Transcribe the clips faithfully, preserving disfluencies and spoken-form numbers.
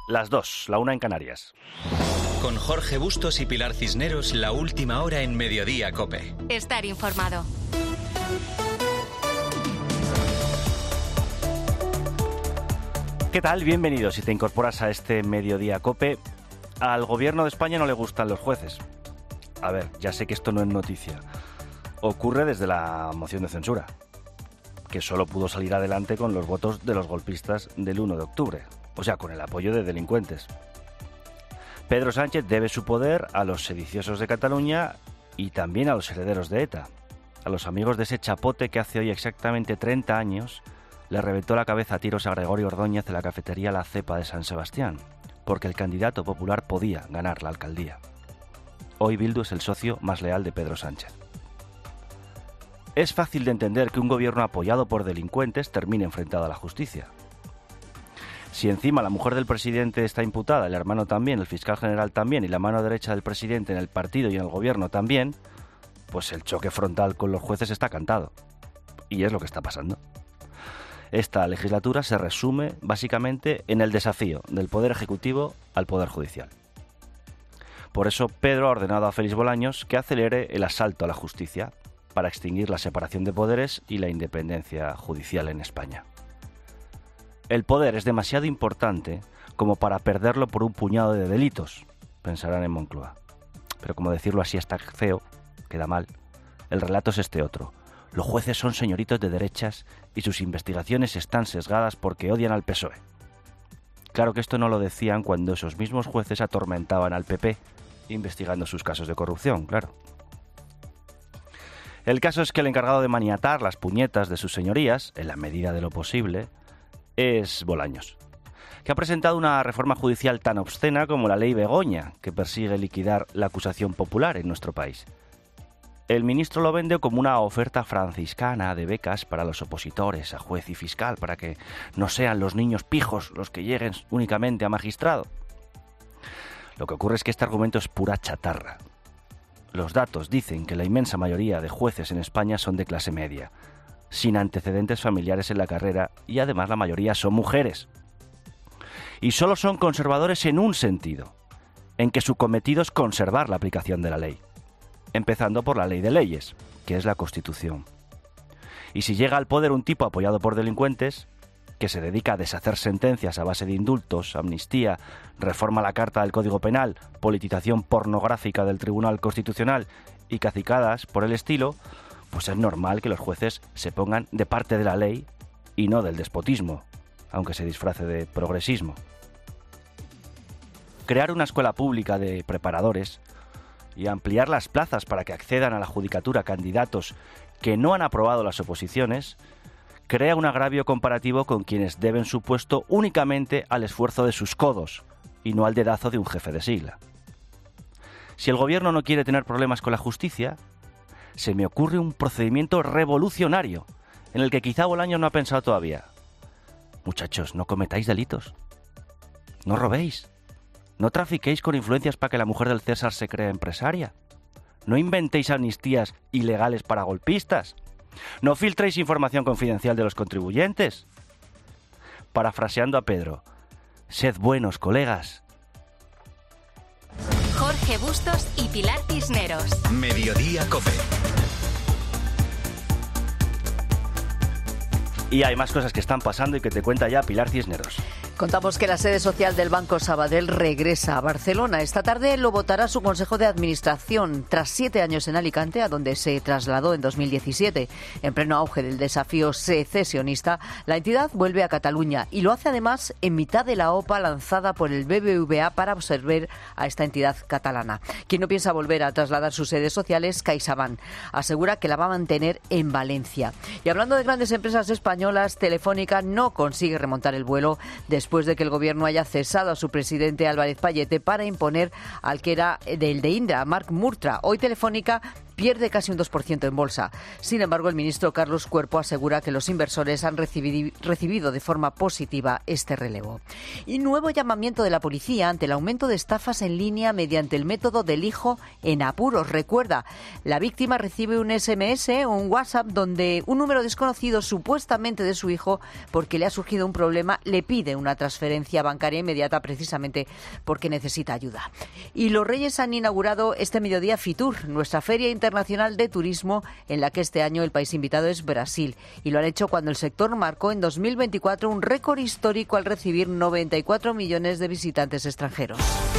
las dos, la una en Canarias. Con Jorge Bustos y Pilar Cisneros, la última hora en Mediodía COPE. Estar informado. ¿Qué tal? Bienvenido si te incorporas a este Mediodía COPE. Al gobierno de España no le gustan los jueces. A ver, ya sé que esto no es noticia. Ocurre desde la moción de censura, que solo pudo salir adelante con los votos de los golpistas del uno de octubre, o sea, con el apoyo de delincuentes. Pedro Sánchez debe su poder a los sediciosos de Cataluña y también a los herederos de ETA, a los amigos de ese chapote que hace hoy exactamente treinta años le reventó la cabeza a tiros a Gregorio Ordóñez en la cafetería La Cepa de San Sebastián, porque el candidato popular podía ganar la alcaldía. Hoy Bildu es el socio más leal de Pedro Sánchez. Es fácil de entender que un gobierno apoyado por delincuentes termine enfrentado a la justicia. Si encima la mujer del presidente está imputada, el hermano también, el fiscal general también y la mano derecha del presidente en el partido y en el gobierno también, pues el choque frontal con los jueces está cantado. Y es lo que está pasando. Esta legislatura se resume básicamente en el desafío del Poder Ejecutivo al Poder Judicial. Por eso Pedro ha ordenado a Félix Bolaños que acelere el asalto a la justicia para extinguir la separación de poderes y la independencia judicial en España. El poder es demasiado importante como para perderlo por un puñado de delitos, pensarán en Moncloa. Pero como decirlo así está feo, queda mal, el relato es este otro. Los jueces son señoritos de derechas y sus investigaciones están sesgadas porque odian al P S O E. Claro que esto no lo decían cuando esos mismos jueces atormentaban al P P, investigando sus casos de corrupción, claro. El caso es que el encargado de maniatar las puñetas de sus señorías, en la medida de lo posible, es Bolaños, que ha presentado una reforma judicial tan obscena como la ley Begoña, que persigue liquidar la acusación popular en nuestro país. El ministro lo vende como una oferta franciscana de becas para los opositores a juez y fiscal, para que no sean los niños pijos los que lleguen únicamente a magistrado. Lo que ocurre es que este argumento es pura chatarra. Los datos dicen que la inmensa mayoría de jueces en España son de clase media, sin antecedentes familiares en la carrera, y además la mayoría son mujeres. Y solo son conservadores en un sentido, en que su cometido es conservar la aplicación de la ley. Empezando por la ley de leyes, que es la Constitución. Y si llega al poder un tipo apoyado por delincuentes, que se dedica a deshacer sentencias a base de indultos, amnistía, reforma a la Carta del Código Penal, politización pornográfica del Tribunal Constitucional y cacicadas por el estilo, pues es normal que los jueces se pongan de parte de la ley y no del despotismo, aunque se disfrace de progresismo. Crear una escuela pública de preparadores y ampliar las plazas para que accedan a la judicatura candidatos que no han aprobado las oposiciones, crea un agravio comparativo con quienes deben su puesto únicamente al esfuerzo de sus codos y no al dedazo de un jefe de sigla. Si el gobierno no quiere tener problemas con la justicia, se me ocurre un procedimiento revolucionario en el que quizá Bolaños no ha pensado todavía. Muchachos, no cometáis delitos, no robéis. No trafiquéis con influencias para que la mujer del César se crea empresaria. No inventéis amnistías ilegales para golpistas. No filtréis información confidencial de los contribuyentes. Parafraseando a Pedro, sed buenos, colegas. Jorge Bustos y Pilar Cisneros. Mediodía COPE. Y hay más cosas que están pasando y que te cuenta ya Pilar Cisneros. Contamos que la sede social del Banco Sabadell regresa a Barcelona. Esta tarde lo votará su Consejo de Administración, tras siete años en Alicante, a donde se trasladó en dos mil diecisiete. En pleno auge del desafío secesionista, la entidad vuelve a Cataluña y lo hace además en mitad de la OPA lanzada por el B B V A para absorber a esta entidad catalana. Quien no piensa volver a trasladar sus sedes sociales, CaixaBank, asegura que la va a mantener en Valencia. Y hablando de grandes empresas españolas, Telefónica no consigue remontar el vuelo de después de que el gobierno haya cesado a su presidente Álvarez Pallete para imponer al que era del de Indra, Marc Murtra. Hoy Telefónica pierde casi un dos por ciento en bolsa. Sin embargo, el ministro Carlos Cuerpo asegura que los inversores han recibi- recibido de forma positiva este relevo. Y nuevo llamamiento de la policía ante el aumento de estafas en línea mediante el método del hijo en apuros. Recuerda, la víctima recibe un ese eme ese o un WhatsApp donde un número desconocido, supuestamente de su hijo, porque le ha surgido un problema, le pide una transferencia bancaria inmediata precisamente porque necesita ayuda. Y los Reyes han inaugurado este mediodía Fitur, nuestra feria internacional de turismo, en la que este año el país invitado es Brasil. Y lo han hecho cuando el sector marcó en dos mil veinticuatro un récord histórico al recibir noventa y cuatro millones de visitantes extranjeros.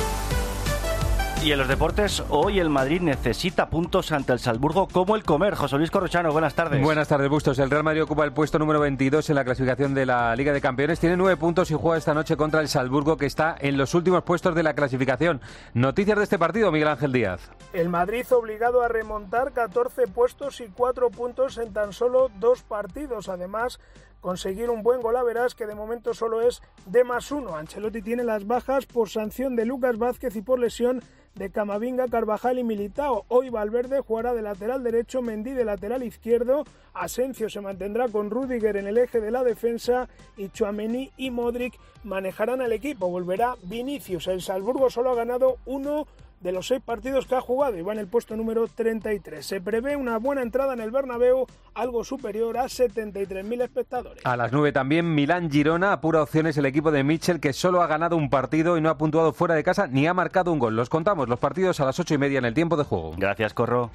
Y en los deportes, hoy el Madrid necesita puntos ante el Salzburgo como el comer. José Luis Corrochano, buenas tardes. Buenas tardes, Bustos. El Real Madrid ocupa el puesto número veintidós en la clasificación de la Liga de Campeones. Tiene nueve puntos y juega esta noche contra el Salzburgo, que está en los últimos puestos de la clasificación. Noticias de este partido, Miguel Ángel Díaz. El Madrid obligado a remontar catorce puestos y cuatro puntos en tan solo dos partidos. Además, conseguir un buen golaveras que de momento solo es de más uno. Ancelotti tiene las bajas por sanción de Lucas Vázquez y por lesión de Camavinga, Carvajal y Militao. Hoy Valverde jugará de lateral derecho, Mendy de lateral izquierdo, Asensio se mantendrá con Rüdiger en el eje de la defensa y Tchouaméni y Modric manejarán al equipo. Volverá Vinicius. El Salzburgo solo ha ganado uno de los seis partidos que ha jugado y va en el puesto número treinta y tres. Se prevé una buena entrada en el Bernabéu, algo superior a setenta y tres mil espectadores. A las nueve también Milán-Girona, apura opciones el equipo de Michel, que solo ha ganado un partido y no ha puntuado fuera de casa ni ha marcado un gol. Los contamos los partidos a las ocho y media en el tiempo de juego. Gracias, Corro.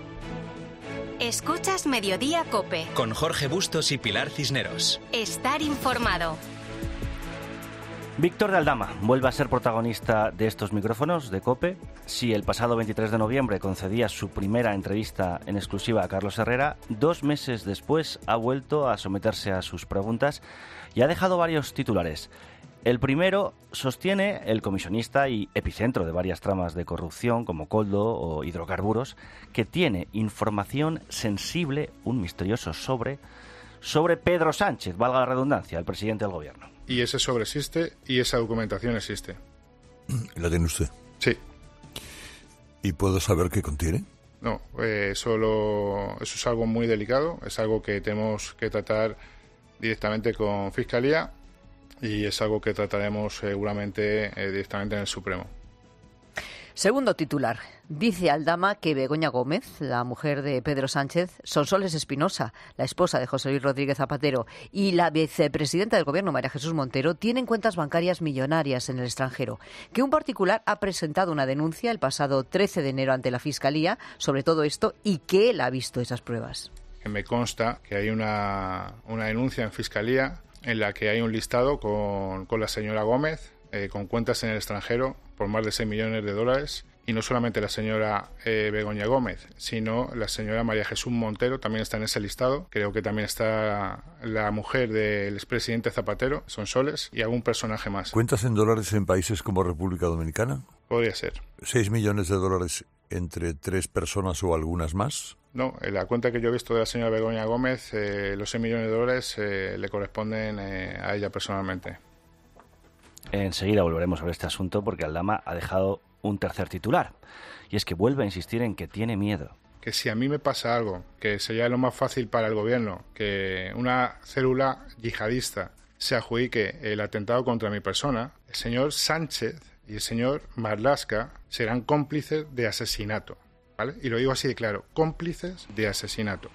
Escuchas Mediodía COPE. Con Jorge Bustos y Pilar Cisneros. Estar informado. Víctor de Aldama vuelve a ser protagonista de estos micrófonos de COPE. Si el pasado veintitrés de noviembre concedía su primera entrevista en exclusiva a Carlos Herrera, dos meses después ha vuelto a someterse a sus preguntas y ha dejado varios titulares. El primero sostiene el comisionista y epicentro de varias tramas de corrupción como Coldo o hidrocarburos, que tiene información sensible, un misterioso sobre, sobre Pedro Sánchez, valga la redundancia, el presidente del gobierno. Y ese sobre existe y esa documentación existe. ¿La tiene usted? Sí. ¿Y puedo saber qué contiene? No, eh, solo eso es algo muy delicado, es algo que tenemos que tratar directamente con Fiscalía y es algo que trataremos seguramente eh, directamente en el Supremo. Segundo titular. Dice Aldama que Begoña Gómez, la mujer de Pedro Sánchez, Sonsoles Espinosa, la esposa de José Luis Rodríguez Zapatero, y la vicepresidenta del Gobierno, María Jesús Montero, tienen cuentas bancarias millonarias en el extranjero. Que un particular ha presentado una denuncia el pasado trece de enero ante la Fiscalía sobre todo esto y que él ha visto esas pruebas. Me consta que hay una, una denuncia en Fiscalía en la que hay un listado con, con la señora Gómez, eh, con cuentas en el extranjero por más de seis millones de dólares. Y no solamente la señora eh, Begoña Gómez, sino la señora María Jesús Montero también está en ese listado. Creo que también está la mujer del expresidente Zapatero, Sonsoles, y algún personaje más. ¿Cuentas en dólares en países como República Dominicana? Podría ser. ¿Seis millones de dólares entre tres personas o algunas más? No, en la cuenta que yo he visto de la señora Begoña Gómez, eh, los seis millones de dólares eh, le corresponden eh, a ella personalmente. Enseguida volveremos sobre este asunto porque Aldama ha dejado un tercer titular, y es que vuelve a insistir en que tiene miedo. Que si a mí me pasa algo, que sería lo más fácil para el gobierno, que una célula yihadista se adjudique el atentado contra mi persona, el señor Sánchez y el señor Marlaska serán cómplices de asesinato, ¿vale? Y lo digo así de claro, cómplices de asesinato.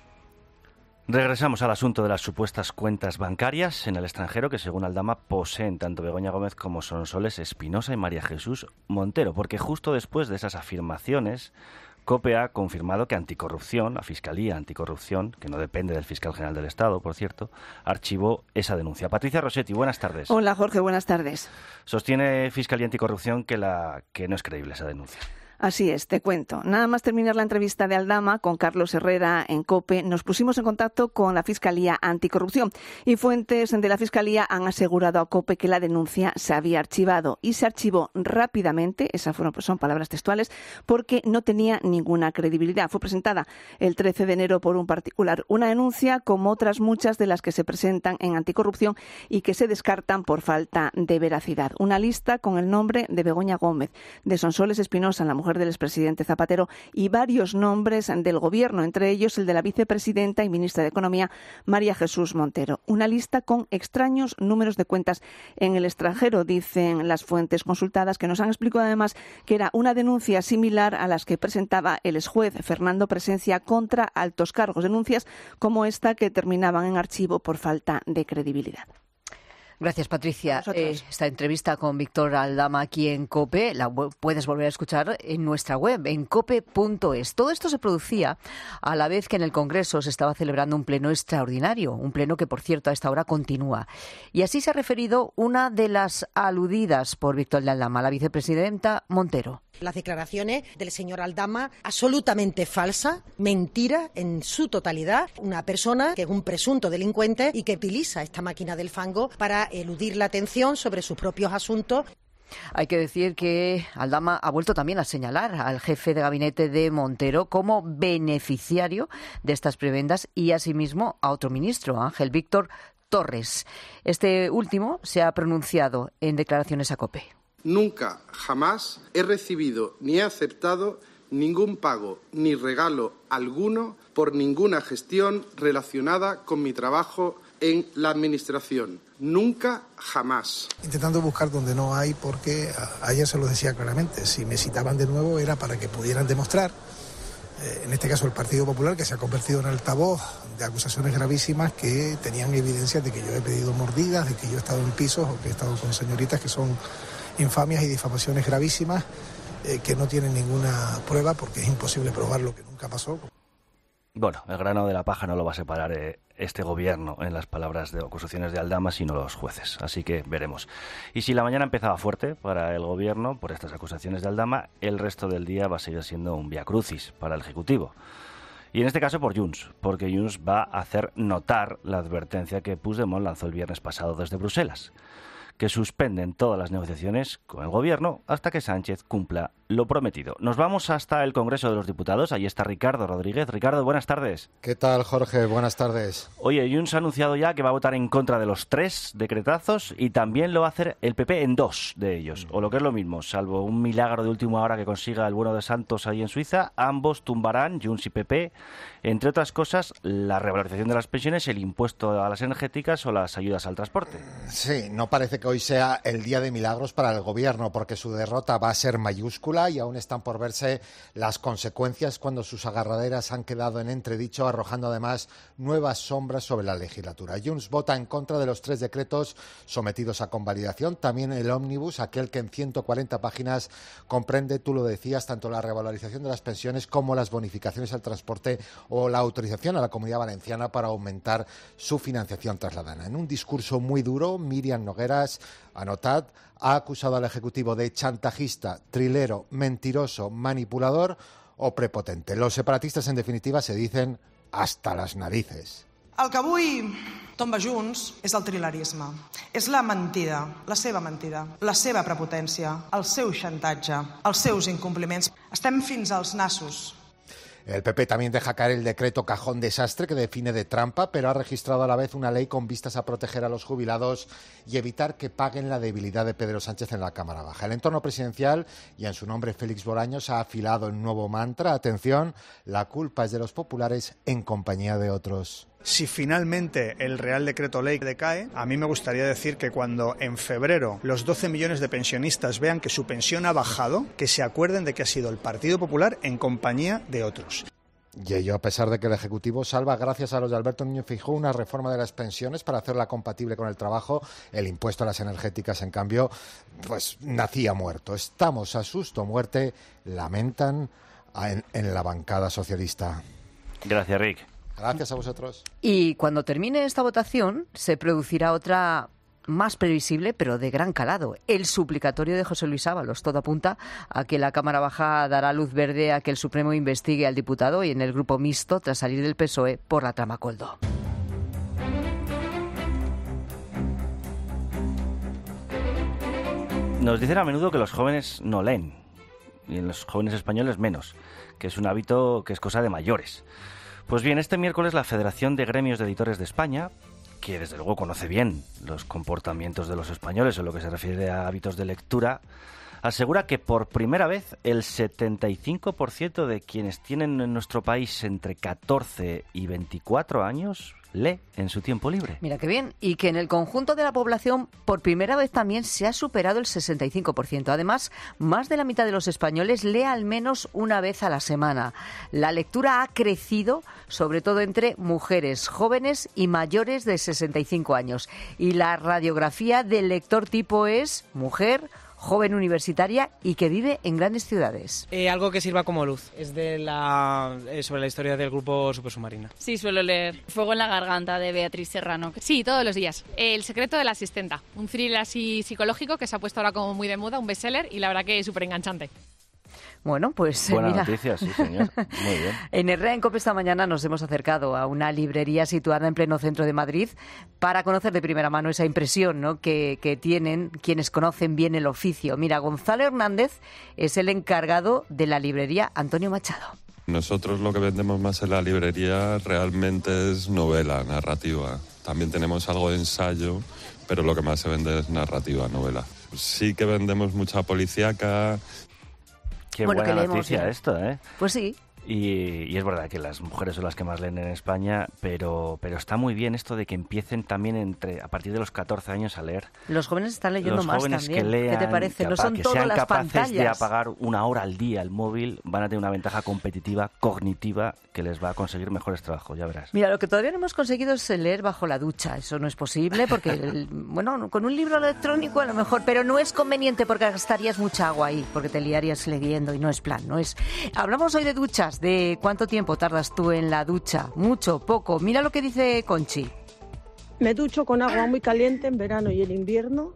Regresamos al asunto de las supuestas cuentas bancarias en el extranjero que, según Aldama, poseen tanto Begoña Gómez como Sonsoles Espinosa y María Jesús Montero, porque justo después de esas afirmaciones, COPE ha confirmado que Anticorrupción, la Fiscalía Anticorrupción, que no depende del Fiscal General del Estado, por cierto, archivó esa denuncia. Patricia Rossetti, buenas tardes. Hola, Jorge, buenas tardes. Sostiene Fiscalía Anticorrupción que, la, que no es creíble esa denuncia. Así es, te cuento. Nada más terminar la entrevista de Aldama con Carlos Herrera en COPE, nos pusimos en contacto con la Fiscalía Anticorrupción y fuentes de la Fiscalía han asegurado a COPE que la denuncia se había archivado y se archivó rápidamente, esas fueron, pues son palabras textuales, porque no tenía ninguna credibilidad. Fue presentada el trece de enero por un particular, una denuncia como otras muchas de las que se presentan en Anticorrupción y que se descartan por falta de veracidad. Una lista con el nombre de Begoña Gómez, de Sonsoles Espinosa, la mujer mujer del expresidente Zapatero y varios nombres del Gobierno, entre ellos el de la vicepresidenta y ministra de Economía, María Jesús Montero. Una lista con extraños números de cuentas en el extranjero, dicen las fuentes consultadas, que nos han explicado además que era una denuncia similar a las que presentaba el exjuez Fernando Presencia contra altos cargos. Denuncias como esta que terminaban en archivo por falta de credibilidad. Gracias, Patricia. Eh, esta entrevista con Víctor Aldama aquí en COPE la puedes volver a escuchar en nuestra web, en cope punto es. Todo esto se producía a la vez que en el Congreso se estaba celebrando un pleno extraordinario, un pleno que, por cierto, a esta hora continúa. Y así se ha referido una de las aludidas por Víctor Aldama, la vicepresidenta Montero. Las declaraciones del señor Aldama, absolutamente falsa, mentira en su totalidad. Una persona que es un presunto delincuente y que utiliza esta máquina del fango para eludir la atención sobre sus propios asuntos. Hay que decir que Aldama ha vuelto también a señalar al jefe de gabinete de Montero como beneficiario de estas prebendas y asimismo a otro ministro, Ángel Víctor Torres. Este último se ha pronunciado en declaraciones a COPE. Nunca, jamás he recibido ni he aceptado ningún pago ni regalo alguno por ninguna gestión relacionada con mi trabajo en la Administración. Nunca, jamás. Intentando buscar donde no hay, porque ayer se lo decía claramente, si me citaban de nuevo era para que pudieran demostrar, eh, en este caso el Partido Popular, que se ha convertido en altavoz de acusaciones gravísimas que tenían evidencias de que yo he pedido mordidas, de que yo he estado en pisos o que he estado con señoritas que son infamias y difamaciones gravísimas eh, que no tienen ninguna prueba porque es imposible probar lo que nunca pasó. Bueno, el grano de la paja no lo va a separar eh, este gobierno en las palabras de acusaciones de Aldama, sino los jueces. Así que veremos. Y si la mañana empezaba fuerte para el gobierno por estas acusaciones de Aldama, el resto del día va a seguir siendo un viacrucis para el Ejecutivo. Y en este caso por Junts, porque Junts va a hacer notar la advertencia que Puigdemont lanzó el viernes pasado desde Bruselas, que suspenden todas las negociaciones con el gobierno hasta que Sánchez cumpla lo prometido. Nos vamos hasta el Congreso de los Diputados. Ahí está Ricardo Rodríguez. Ricardo, buenas tardes. ¿Qué tal, Jorge? Buenas tardes. Oye, Junts ha anunciado ya que va a votar en contra de los tres decretazos y también lo va a hacer el P P en dos de ellos, o lo que es lo mismo, salvo un milagro de última hora que consiga el bueno de Santos ahí en Suiza, ambos tumbarán, Junts y P P, entre otras cosas, la revalorización de las pensiones, el impuesto a las energéticas o las ayudas al transporte. Sí, no parece que hoy sea el día de milagros para el gobierno, porque su derrota va a ser mayúscula y aún están por verse las consecuencias cuando sus agarraderas han quedado en entredicho, arrojando además nuevas sombras sobre la legislatura. Junts vota en contra de los tres decretos sometidos a convalidación, también el ómnibus, aquel que en ciento cuarenta páginas comprende, tú lo decías, tanto la revalorización de las pensiones como las bonificaciones al transporte o la autorización a la Comunidad Valenciana para aumentar su financiación trasladana. En un discurso muy duro, Míriam Nogueras, anotad, ha acusado al Ejecutivo de chantajista, trilero, mentiroso, manipulador o prepotente. Los separatistas, en definitiva, se dicen hasta las narices. El que avui tomba Junts és el trilerisme. És la mentida, la seva mentida, la seva prepotència, el seu xantatge, els seus incompliments. Estem fins als nassos. El P P también deja caer el decreto cajón desastre que define de trampa, pero ha registrado a la vez una ley con vistas a proteger a los jubilados y evitar que paguen la debilidad de Pedro Sánchez en la Cámara Baja. El entorno presidencial, y en su nombre Félix Bolaños, ha afilado el nuevo mantra. Atención, la culpa es de los populares en compañía de otros. Si finalmente el Real Decreto Ley decae, a mí me gustaría decir que cuando en febrero los doce millones de pensionistas vean que su pensión ha bajado, que se acuerden de que ha sido el Partido Popular en compañía de otros. Y ello a pesar de que el Ejecutivo salva, gracias a los de Alberto Núñez Feijóo, una reforma de las pensiones para hacerla compatible con el trabajo. El impuesto a las energéticas, en cambio, pues nacía muerto. Estamos a susto o muerte, lamentan en, en la bancada socialista. Gracias, Rick. Gracias a vosotros. Y cuando termine esta votación, se producirá otra más previsible, pero de gran calado. El suplicatorio de José Luis Ábalos. Todo apunta a que la Cámara Baja dará luz verde a que el Supremo investigue al diputado y en el grupo mixto tras salir del P S O E por la trama Coldo. Nos dicen a menudo que los jóvenes no leen, y en los jóvenes españoles menos, que es un hábito que es cosa de mayores. Pues bien, este miércoles la Federación de Gremios de Editores de España, que desde luego conoce bien los comportamientos de los españoles en lo que se refiere a hábitos de lectura, asegura que por primera vez el setenta y cinco por ciento de quienes tienen en nuestro país entre catorce y veinticuatro años lee en su tiempo libre. Mira qué bien. Y que en el conjunto de la población por primera vez también se ha superado el sesenta y cinco por ciento. Además, más de la mitad de los españoles lee al menos una vez a la semana. La lectura ha crecido, sobre todo entre mujeres jóvenes y mayores de sesenta y cinco años. Y la radiografía del lector tipo es mujer, joven universitaria y que vive en grandes ciudades. Eh, algo que sirva como luz. Es de la eh, sobre la historia del grupo Supersubmarina. Sí, suelo leer Fuego en la garganta de Beatriz Serrano. Sí, todos los días. El secreto de la asistenta. Un thriller así psicológico que se ha puesto ahora como muy de moda, un bestseller y la verdad que es súper enganchante. Bueno, pues Buena mira, noticia, sí, señor. Muy bien. En Herrera en Cope esta mañana nos hemos acercado a una librería situada en pleno centro de Madrid para conocer de primera mano esa impresión, ¿no?, que, que tienen quienes conocen bien el oficio. Mira, Gonzalo Hernández es el encargado de la librería Antonio Machado. Nosotros lo que vendemos más en la librería realmente es novela, narrativa. También tenemos algo de ensayo, pero lo que más se vende es narrativa, novela. Sí que vendemos mucha policíaca. Qué Bueno, buena que leemos, noticia ¿eh? esto, ¿eh? Pues sí. Y, y es verdad que las mujeres son las que más leen en España, pero, pero está muy bien esto de que empiecen también entre a partir de los catorce años a leer. Los jóvenes están leyendo Los más jóvenes también. que lean, ¿Qué te parece? No capa- son que todas sean las capaces pantallas. de apagar una hora al día el móvil, van a tener una ventaja competitiva, cognitiva, que les va a conseguir mejores trabajos, ya verás. Mira, lo que todavía no hemos conseguido es leer bajo la ducha. Eso no es posible porque, el- bueno, con un libro electrónico a lo mejor, pero no es conveniente porque gastarías mucha agua ahí, porque te liarías leyendo y no es plan, no es. Hablamos hoy de duchas, de cuánto tiempo tardas tú en la ducha. Mucho, poco. Mira lo que dice Conchi. Me ducho con agua muy caliente en verano y en invierno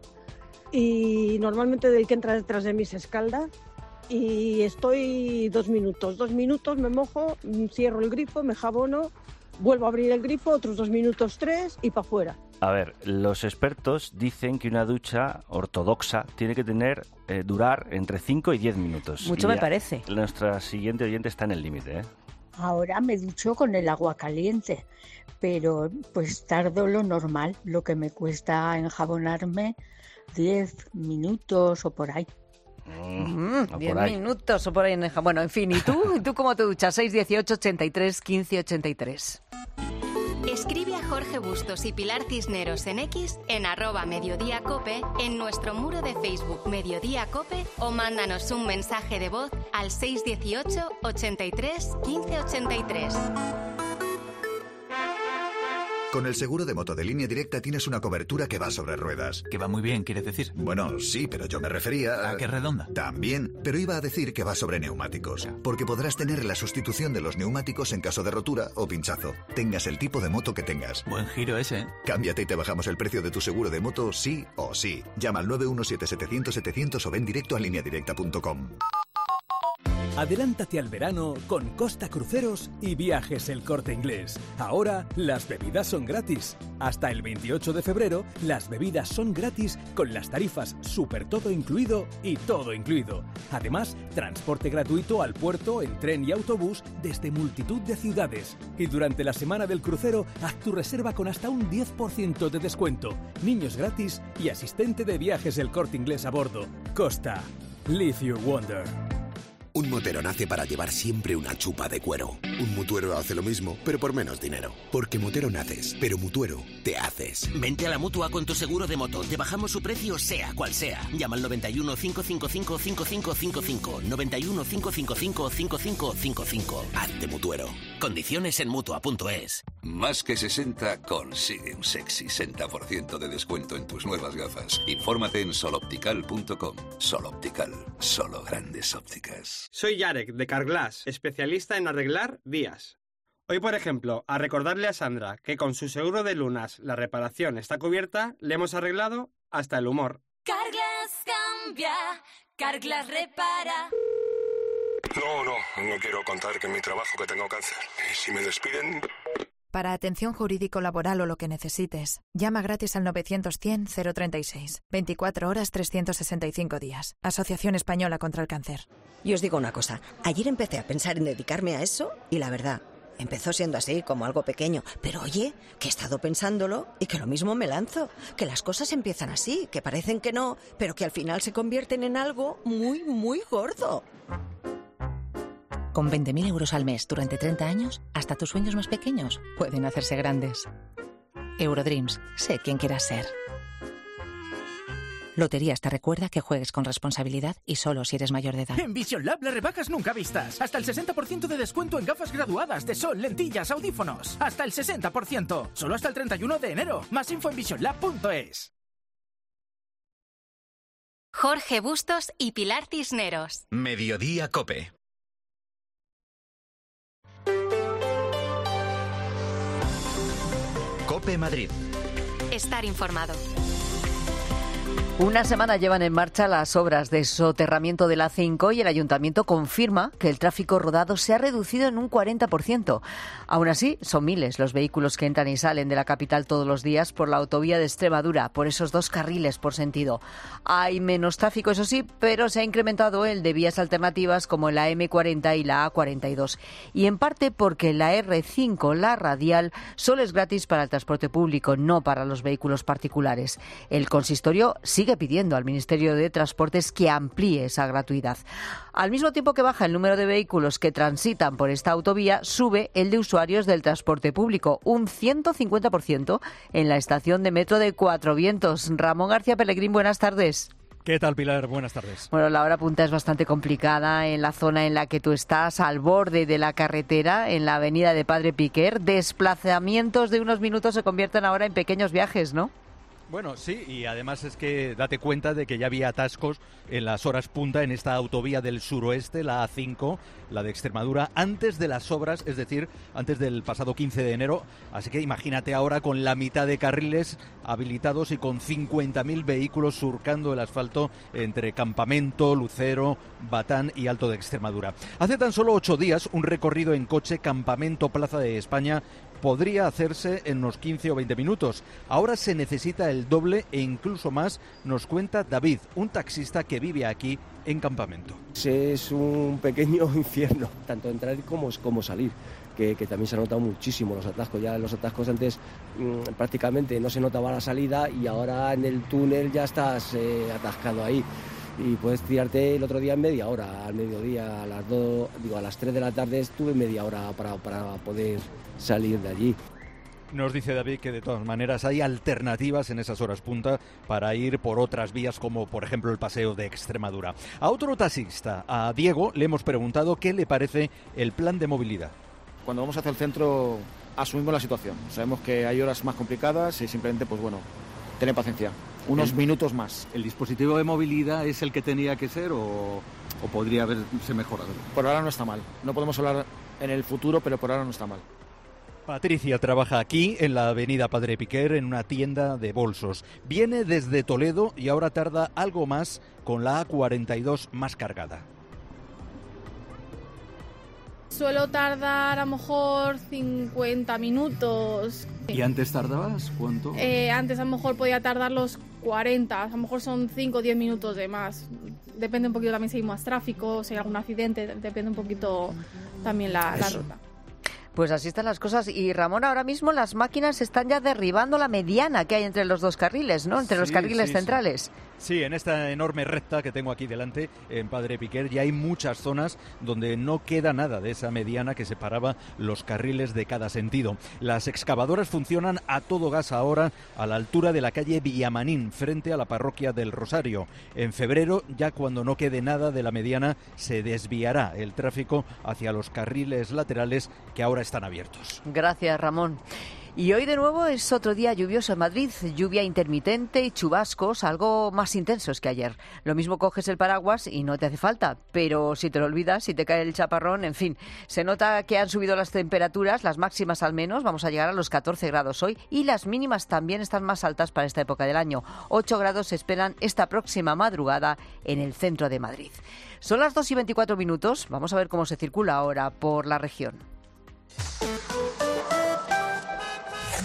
y normalmente el que entra detrás de mí se escalda y estoy dos minutos. Dos minutos me mojo, cierro el grifo, me jabono, vuelvo a abrir el grifo, otros dos minutos, tres y para afuera. A ver, los expertos dicen que una ducha ortodoxa tiene que tener eh, durar entre cinco y diez minutos. Mucho Y me ya, parece. Nuestra siguiente oyente está en el límite, ¿eh? Ahora me ducho con el agua caliente, pero pues tardo lo normal, lo que me cuesta enjabonarme diez minutos o por ahí. Mm, o diez por ahí. minutos o por ahí en el ja- Bueno, en fin, ¿y tú? ¿Y tú cómo te duchas? seis dieciocho, ochenta y tres, quince ochenta y tres. Escribe a Jorge Bustos y Pilar Cisneros en X, en arroba Mediodía Cope, en nuestro muro de Facebook Mediodía Cope o mándanos un mensaje de voz al seis dieciocho, ochenta y tres, quince ochenta y tres. Con el seguro de moto de Línea Directa tienes una cobertura que va sobre ruedas. Que va muy bien, ¿quieres decir? Bueno, sí, pero yo me refería a... ¿A qué redonda? También, pero iba a decir que va sobre neumáticos. Porque podrás tener la sustitución de los neumáticos en caso de rotura o pinchazo. Tengas el tipo de moto que tengas. Buen giro ese. Cámbiate y te bajamos el precio de tu seguro de moto sí o sí. Llama al nueve uno siete, setecientos, setecientos o ven directo a línea directa punto com. Adelántate al verano con Costa Cruceros y Viajes El Corte Inglés. Ahora las bebidas son gratis. Hasta el veintiocho de febrero las bebidas son gratis con las tarifas Super Todo Incluido y Todo Incluido. Además, transporte gratuito al puerto en tren y autobús desde multitud de ciudades. Y durante la semana del crucero, haz tu reserva con hasta un diez por ciento de descuento. Niños gratis y asistente de Viajes El Corte Inglés a bordo. Costa. Live your wonder. Un motero nace para llevar siempre una chupa de cuero. Un mutuero hace lo mismo, pero por menos dinero. Porque motero naces, pero mutuero te haces. Vente a la Mutua con tu seguro de moto. Te bajamos su precio sea cual sea. Llama al noventa y uno, cinco cinco cinco, cinco cinco cinco cinco. noventa y uno, cinco cinco cinco, cinco cinco cinco cinco. Hazte mutuero. Condiciones en Mutua punto es. Más que sesenta consigue un sexy sesenta por ciento de descuento en tus nuevas gafas. Infórmate en sol optical punto com. Sol Optical. Solo grandes ópticas. Soy Yarek, de Carglass, especialista en arreglar vías. Hoy, por ejemplo, a recordarle a Sandra que con su seguro de lunas la reparación está cubierta, le hemos arreglado hasta el humor. Carglass cambia, Carglass repara. No, no, no quiero contar que en mi trabajo que tengo cáncer. Y si me despiden... Para atención jurídico-laboral o lo que necesites, llama gratis al novecientos cien cero treinta y seis. veinticuatro horas, trescientos sesenta y cinco días. Asociación Española contra el Cáncer. Y os digo una cosa, ayer empecé a pensar en dedicarme a eso y la verdad, empezó siendo así, como algo pequeño. Pero oye, que he estado pensándolo y que lo mismo me lanzo. Que las cosas empiezan así, que parecen que no, pero que al final se convierten en algo muy, muy gordo. Con veinte mil euros al mes durante treinta años, hasta tus sueños más pequeños pueden hacerse grandes. Eurodreams, sé quién quieras ser. Loterías te recuerda que juegues con responsabilidad y solo si eres mayor de edad. En Vision Lab las rebajas nunca vistas. Hasta el sesenta por ciento de descuento en gafas graduadas de sol, lentillas, audífonos. Hasta el sesenta por ciento. Solo hasta el treinta y uno de enero. Más info en vision lab punto es. Jorge Bustos y Pilar Cisneros. Mediodía Cope. Cope Madrid. Estar informado. Una semana llevan en marcha las obras de soterramiento de la A cinco y el Ayuntamiento confirma que el tráfico rodado se ha reducido en un cuarenta por ciento. Aún así, son miles los vehículos que entran y salen de la capital todos los días por la autovía de Extremadura, por esos dos carriles por sentido. Hay menos tráfico, eso sí, pero se ha incrementado el de vías alternativas como la eme cuarenta y la a cuarenta y dos. Y en parte porque la erre cinco, la radial, solo es gratis para el transporte público, no para los vehículos particulares. El consistorio sigue pidiendo al Ministerio de Transportes que amplíe esa gratuidad. Al mismo tiempo que baja el número de vehículos que transitan por esta autovía, sube el de usuarios del transporte público, un ciento cincuenta por ciento en la estación de metro de Cuatro Vientos. Ramón García Pellegrín, buenas tardes. ¿Qué tal, Pilar? Buenas tardes. Bueno, la hora punta es bastante complicada en la zona en la que tú estás, al borde de la carretera, en la avenida de Padre Piquer. Desplazamientos de unos minutos se convierten ahora en pequeños viajes, ¿no? Bueno, sí, y además es que date cuenta de que ya había atascos en las horas punta en esta autovía del suroeste, la A cinco, la de Extremadura, antes de las obras, es decir, antes del pasado quince de enero. Así que imagínate ahora con la mitad de carriles habilitados y con cincuenta mil vehículos surcando el asfalto entre Campamento, Lucero, Batán y Alto de Extremadura. Hace tan solo ocho días, un recorrido en coche Campamento-Plaza de España podría hacerse en unos quince o veinte minutos. Ahora se necesita el doble e incluso más, nos cuenta David, un taxista que vive aquí en Campamento. Es un pequeño infierno, tanto entrar como, como salir, que, que también se ha notado muchísimo los atascos. Ya los atascos antes mmm, prácticamente no se notaba la salida y ahora en el túnel ya estás eh, atascado ahí. Y puedes tirarte el otro día en media hora, al mediodía, a las dos, digo, a las tres de la tarde estuve media hora para, para poder salir de allí. Nos dice David que de todas maneras hay alternativas en esas horas punta para ir por otras vías como por ejemplo el paseo de Extremadura. A otro taxista, a Diego, le hemos preguntado qué le parece el plan de movilidad. Cuando vamos hacia el centro asumimos la situación, sabemos que hay horas más complicadas y simplemente pues bueno, tener paciencia. Unos el, minutos más. ¿El dispositivo de movilidad es el que tenía que ser o, o podría haberse mejorado? Por ahora no está mal. No podemos hablar en el futuro, pero por ahora no está mal. Patricia trabaja aquí, en la avenida Padre Piquer, en una tienda de bolsos. Viene desde Toledo y ahora tarda algo más con la A cuarenta y dos más cargada. Suelo tardar a lo mejor cincuenta minutos. ¿Y antes tardabas cuánto? Eh, antes a lo mejor podía tardar los cuarenta, a lo mejor son cinco o diez minutos de más. Depende un poquito también si hay más tráfico, si hay algún accidente, depende un poquito también la, la ruta. Pues así están las cosas. Y Ramón, ahora mismo las máquinas están ya derribando la mediana que hay entre los dos carriles, ¿no? Entre sí, los carriles sí, centrales. Sí. Sí, en esta enorme recta que tengo aquí delante, en Padre Piquer, ya hay muchas zonas donde no queda nada de esa mediana que separaba los carriles de cada sentido. Las excavadoras funcionan a todo gas ahora a la altura de la calle Villamanín, frente a la parroquia del Rosario. En febrero, ya cuando no quede nada de la mediana, se desviará el tráfico hacia los carriles laterales que ahora están abiertos. Gracias, Ramón. Y hoy de nuevo es otro día lluvioso en Madrid, lluvia intermitente y chubascos, algo más intensos que ayer. Lo mismo coges el paraguas y no te hace falta, pero si te lo olvidas, si te cae el chaparrón, en fin. Se nota que han subido las temperaturas, las máximas al menos, vamos a llegar a los catorce grados hoy, y las mínimas también están más altas para esta época del año. ocho grados se esperan esta próxima madrugada en el centro de Madrid. Son las dos y veinticuatro minutos, vamos a ver cómo se circula ahora por la región.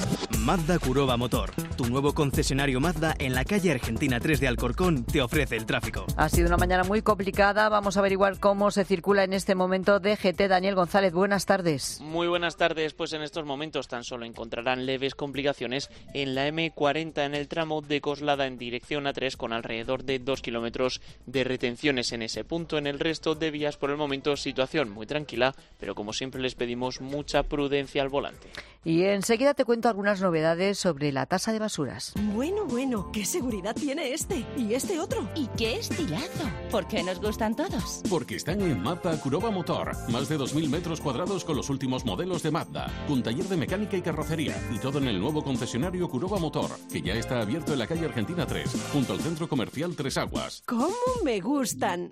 Mazda Kurova Motor. Tu nuevo concesionario Mazda en la calle Argentina tres de Alcorcón te ofrece el tráfico. Ha sido una mañana muy complicada. Vamos a averiguar cómo se circula en este momento D G T. Daniel González, buenas tardes. Muy buenas tardes. Pues en estos momentos tan solo encontrarán leves complicaciones en la eme cuarenta en el tramo de Coslada en dirección A tres con alrededor de dos kilómetros de retenciones en ese punto. En el resto de vías por el momento situación muy tranquila, pero como siempre les pedimos mucha prudencia al volante. Y enseguida te cuento algunas novedades sobre la tasa de basuras. Bueno, bueno, qué seguridad tiene este y este otro. Y qué estilazo. ¿Por qué nos gustan todos? Porque están en Mazda Kurova Motor. Más de dos mil metros cuadrados con los últimos modelos de Mazda. Con taller de mecánica y carrocería. Y todo en el nuevo concesionario Kurova Motor, que ya está abierto en la calle Argentina tres, junto al centro comercial Tres Aguas. ¡Cómo me gustan!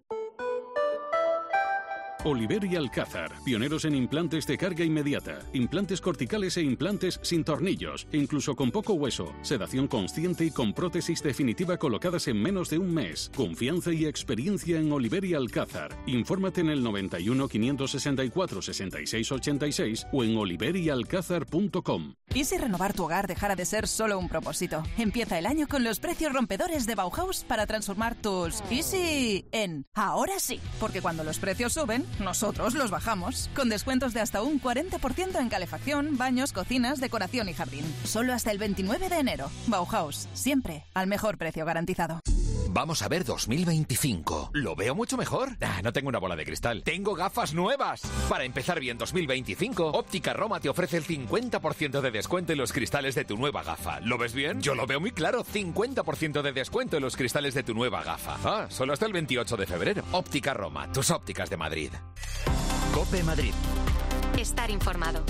Oliver y Alcázar, pioneros en implantes de carga inmediata, implantes corticales e implantes sin tornillos, incluso con poco hueso, sedación consciente y con prótesis definitiva colocadas en menos de un mes. Confianza y experiencia en Oliver y Alcázar. Infórmate en el noventa y uno, quinientos sesenta y cuatro, sesenta y seis ochenta y seis o en oliver y alcázar punto com. ¿Y si renovar tu hogar dejara de ser solo un propósito? Empieza el año con los precios rompedores de Bauhaus para transformar tus Easy en ahora sí, porque cuando los precios suben, nosotros los bajamos, con descuentos de hasta un cuarenta por ciento en calefacción, baños, cocinas, decoración y jardín. Solo hasta el veintinueve de enero. Bauhaus, siempre al mejor precio garantizado. Vamos a ver dos mil veinticinco. ¿Lo veo mucho mejor? Ah, no tengo una bola de cristal. ¡Tengo gafas nuevas! Para empezar bien dos mil veinticinco, Óptica Roma te ofrece el cincuenta por ciento de descuento en los cristales de tu nueva gafa. ¿Lo ves bien? Yo lo veo muy claro. cincuenta por ciento de descuento en los cristales de tu nueva gafa. Ah, solo hasta el veintiocho de febrero. Óptica Roma, tus ópticas de Madrid. COPE Madrid. Estar informado.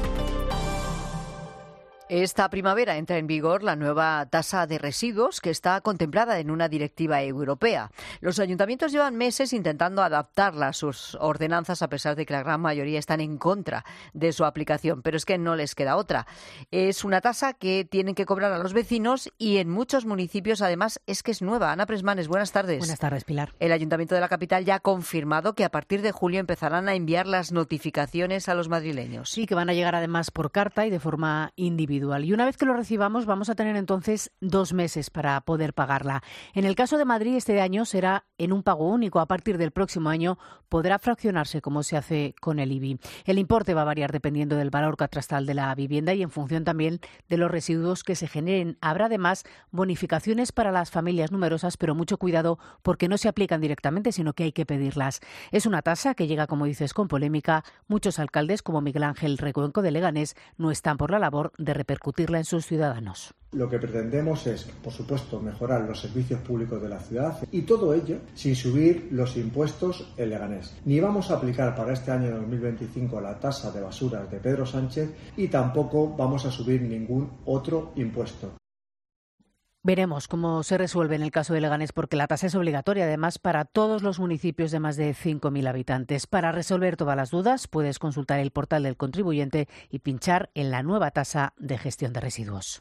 Esta primavera entra en vigor la nueva tasa de residuos que está contemplada en una directiva europea. Los ayuntamientos llevan meses intentando adaptarla a sus ordenanzas a pesar de que la gran mayoría están en contra de su aplicación, pero es que no les queda otra. Es una tasa que tienen que cobrar a los vecinos y en muchos municipios además es que es nueva. Ana Presmanes, buenas tardes. Buenas tardes, Pilar. El Ayuntamiento de la capital ya ha confirmado que a partir de julio empezarán a enviar las notificaciones a los madrileños. Sí, que van a llegar además por carta y de forma individual. Y una vez que lo recibamos vamos a tener entonces dos meses para poder pagarla. En el caso de Madrid este año será en un pago único. A partir del próximo año podrá fraccionarse como se hace con el I B I. El importe va a variar dependiendo del valor catastral de la vivienda y en función también de los residuos que se generen. Habrá además bonificaciones para las familias numerosas, pero mucho cuidado porque no se aplican directamente, sino que hay que pedirlas. Es una tasa que llega, como dices, con polémica. Muchos alcaldes, como Miguel Ángel Recuenco de Leganés, no están por la labor de repercutirla en sus ciudadanos. Lo que pretendemos es, por supuesto, mejorar los servicios públicos de la ciudad y todo ello sin subir los impuestos en Leganés. Ni vamos a aplicar para este año dos mil veinticinco la tasa de basuras de Pedro Sánchez y tampoco vamos a subir ningún otro impuesto. Veremos cómo se resuelve en el caso de Leganés porque la tasa es obligatoria además para todos los municipios de más de cinco mil habitantes. Para resolver todas las dudas puedes consultar el portal del contribuyente y pinchar en la nueva tasa de gestión de residuos.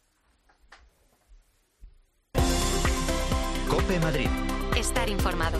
COPE Madrid. Estar informado.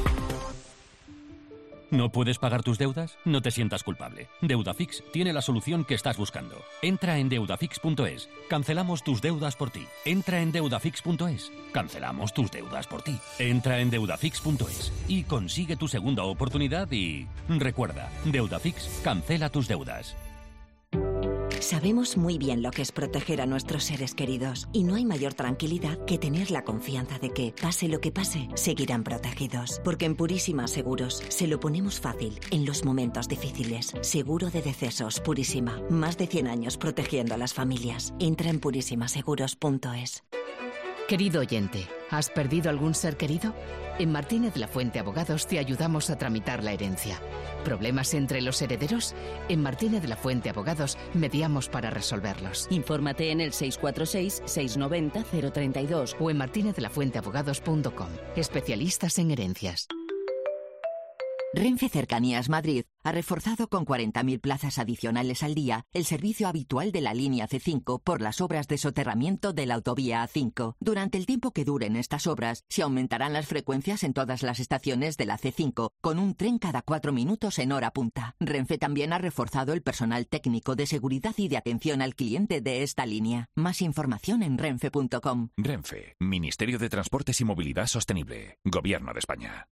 ¿No puedes pagar tus deudas? No te sientas culpable. Deudafix tiene la solución que estás buscando. Entra en deudafix punto es. Cancelamos tus deudas por ti. Entra en deudafix punto es. Cancelamos tus deudas por ti. Entra en deudafix punto es y consigue tu segunda oportunidad y... Recuerda, Deudafix cancela tus deudas. Sabemos muy bien lo que es proteger a nuestros seres queridos y no hay mayor tranquilidad que tener la confianza de que, pase lo que pase, seguirán protegidos. Porque en Purísima Seguros se lo ponemos fácil en los momentos difíciles. Seguro de decesos Purísima. Más de cien años protegiendo a las familias. Entra en purísima seguros punto es. Querido oyente, ¿has perdido algún ser querido? En Martínez La Fuente Abogados te ayudamos a tramitar la herencia. ¿Problemas entre los herederos? En Martínez La Fuente Abogados mediamos para resolverlos. Infórmate en el seis cuatro seis, seis nueve cero, cero tres dos o en martinez de la fuente abogados punto com. Especialistas en herencias. Renfe Cercanías Madrid ha reforzado con cuarenta mil plazas adicionales al día el servicio habitual de la línea C cinco por las obras de soterramiento de la autovía A cinco. Durante el tiempo que duren estas obras, se aumentarán las frecuencias en todas las estaciones de la C cinco, con un tren cada cuatro minutos en hora punta. Renfe también ha reforzado el personal técnico de seguridad y de atención al cliente de esta línea. Más información en renfe punto com. Renfe, Ministerio de Transportes y Movilidad Sostenible, Gobierno de España.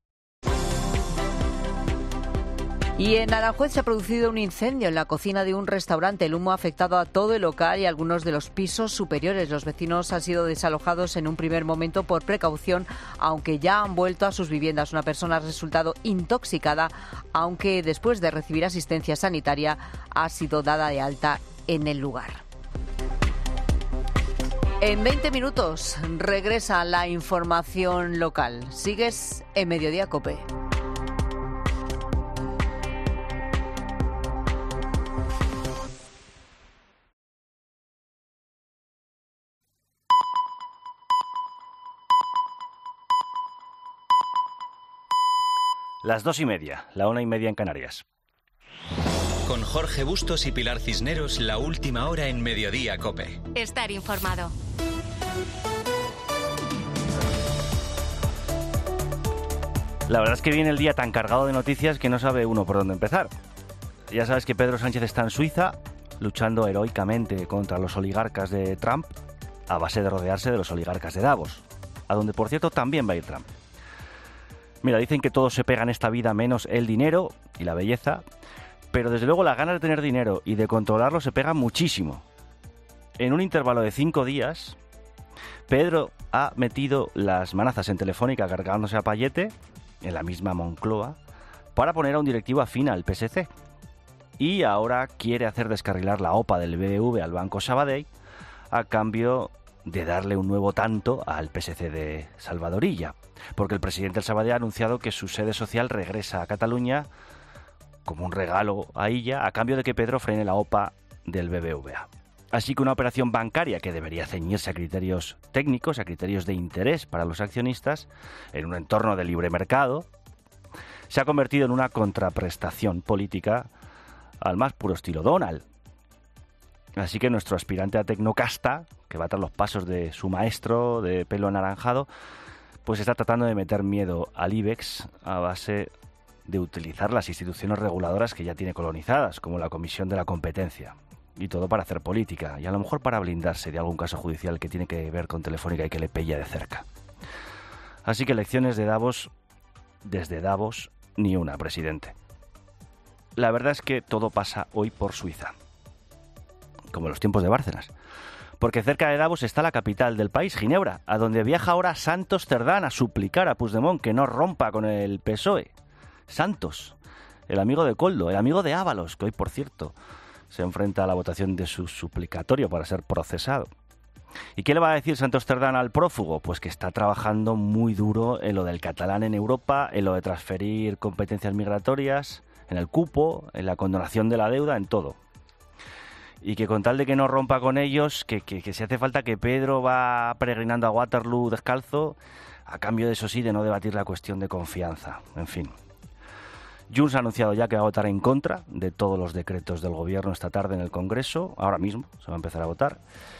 Y en Aranjuez se ha producido un incendio en la cocina de un restaurante. El humo ha afectado a todo el local y a algunos de los pisos superiores. Los vecinos han sido desalojados en un primer momento por precaución, aunque ya han vuelto a sus viviendas. Una persona ha resultado intoxicada, aunque después de recibir asistencia sanitaria ha sido dada de alta en el lugar. En veinte minutos regresa la información local. Sigues en Mediodía COPE. Las dos y media, la una y media en Canarias. Con Jorge Bustos y Pilar Cisneros, la última hora en Mediodía COPE. Estar informado. La verdad es que viene el día tan cargado de noticias que no sabe uno por dónde empezar. Ya sabes que Pedro Sánchez está en Suiza, luchando heroicamente contra los oligarcas de Trump, a base de rodearse de los oligarcas de Davos, a donde, por cierto, también va a ir Trump. Mira, dicen que todo se pega en esta vida menos el dinero y la belleza, pero desde luego las ganas de tener dinero y de controlarlo se pegan muchísimo. En un intervalo de cinco días, Pedro ha metido las manazas en Telefónica cargándose a Payete, en la misma Moncloa, para poner a un directivo afín al P S C. Y ahora quiere hacer descarrilar la OPA del B B V al Banco Sabadell a cambio de darle un nuevo tanto al P S C de Salvador Illa, porque el presidente del Sabadell ha anunciado que su sede social regresa a Cataluña como un regalo a Illa a cambio de que Pedro frene la OPA del B B V A. Así que una operación bancaria que debería ceñirse a criterios técnicos, a criterios de interés para los accionistas, en un entorno de libre mercado, se ha convertido en una contraprestación política al más puro estilo Donald. Así que nuestro aspirante a tecnocasta, que va tras los pasos de su maestro de pelo anaranjado, pues está tratando de meter miedo al IBEX a base de utilizar las instituciones reguladoras que ya tiene colonizadas, como la Comisión de la Competencia. Y todo para hacer política, y a lo mejor para blindarse de algún caso judicial que tiene que ver con Telefónica y que le pella de cerca. Así que elecciones de Davos, desde Davos, ni una, presidente. La verdad es que todo pasa hoy por Suiza, como en los tiempos de Bárcenas. Porque cerca de Davos está la capital del país, Ginebra, a donde viaja ahora Santos Cerdán a suplicar a Puigdemont que no rompa con el P S O E. Santos, el amigo de Koldo, el amigo de Ábalos, que hoy, por cierto, se enfrenta a la votación de su suplicatorio para ser procesado. ¿Y qué le va a decir Santos Cerdán al prófugo? Pues que está trabajando muy duro en lo del catalán en Europa, en lo de transferir competencias migratorias, en el cupo, en la condonación de la deuda, en todo. Y que con tal de que no rompa con ellos, que, que, que si hace falta que Pedro va peregrinando a Waterloo descalzo, a cambio de eso sí, de no debatir la cuestión de confianza. En fin. Junts ha anunciado ya que va a votar en contra de todos los decretos del gobierno esta tarde en el Congreso. Ahora mismo se va a empezar a votar.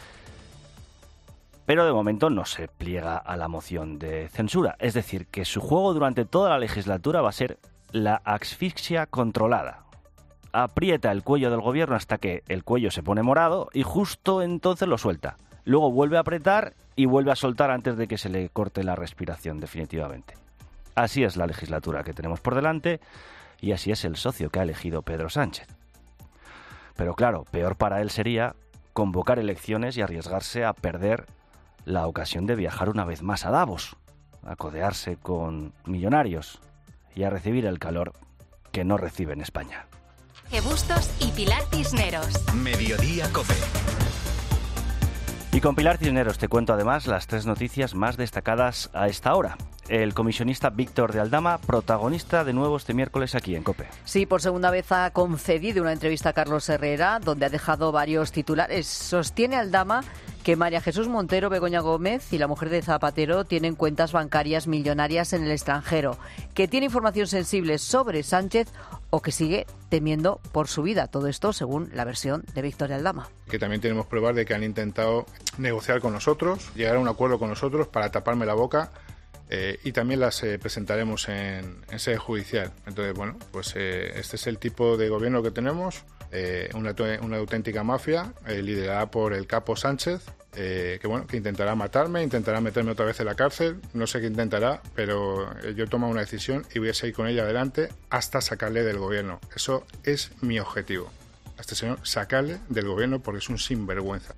Pero de momento no se pliega a la moción de censura. Es decir, que su juego durante toda la legislatura va a ser la asfixia controlada. Aprieta el cuello del gobierno hasta que el cuello se pone morado y justo entonces lo suelta. Luego vuelve a apretar y vuelve a soltar antes de que se le corte la respiración definitivamente. Así es la legislatura que tenemos por delante y así es el socio que ha elegido Pedro Sánchez. Pero claro, peor para él sería convocar elecciones y arriesgarse a perder la ocasión de viajar una vez más a Davos, a codearse con millonarios y a recibir el calor que no recibe en España. Jorge Bustos y Pilar Cisneros. Mediodía COPE. Y con Pilar Cisneros te cuento además las tres noticias más destacadas a esta hora. El comisionista Víctor de Aldama, protagonista de nuevo este miércoles aquí en COPE. Sí, por segunda vez ha concedido una entrevista a Carlos Herrera, donde ha dejado varios titulares. Sostiene Aldama que María Jesús Montero, Begoña Gómez y la mujer de Zapatero tienen cuentas bancarias millonarias en el extranjero, que tiene información sensible sobre Sánchez o que sigue temiendo por su vida. Todo esto según la versión de Victoria Aldama. Que también tenemos pruebas de que han intentado negociar con nosotros, llegar a un acuerdo con nosotros para taparme la boca. Eh, y también las eh, presentaremos en, en sede judicial. Entonces, bueno, pues eh, este es el tipo de gobierno que tenemos, eh, una, una auténtica mafia eh, liderada por el capo Sánchez, eh, que bueno, que intentará matarme, intentará meterme otra vez en la cárcel, no sé qué intentará, pero eh, yo he tomado una decisión y voy a seguir con ella adelante hasta sacarle del gobierno. Eso es mi objetivo, a este señor sacarle del gobierno porque es un sinvergüenza.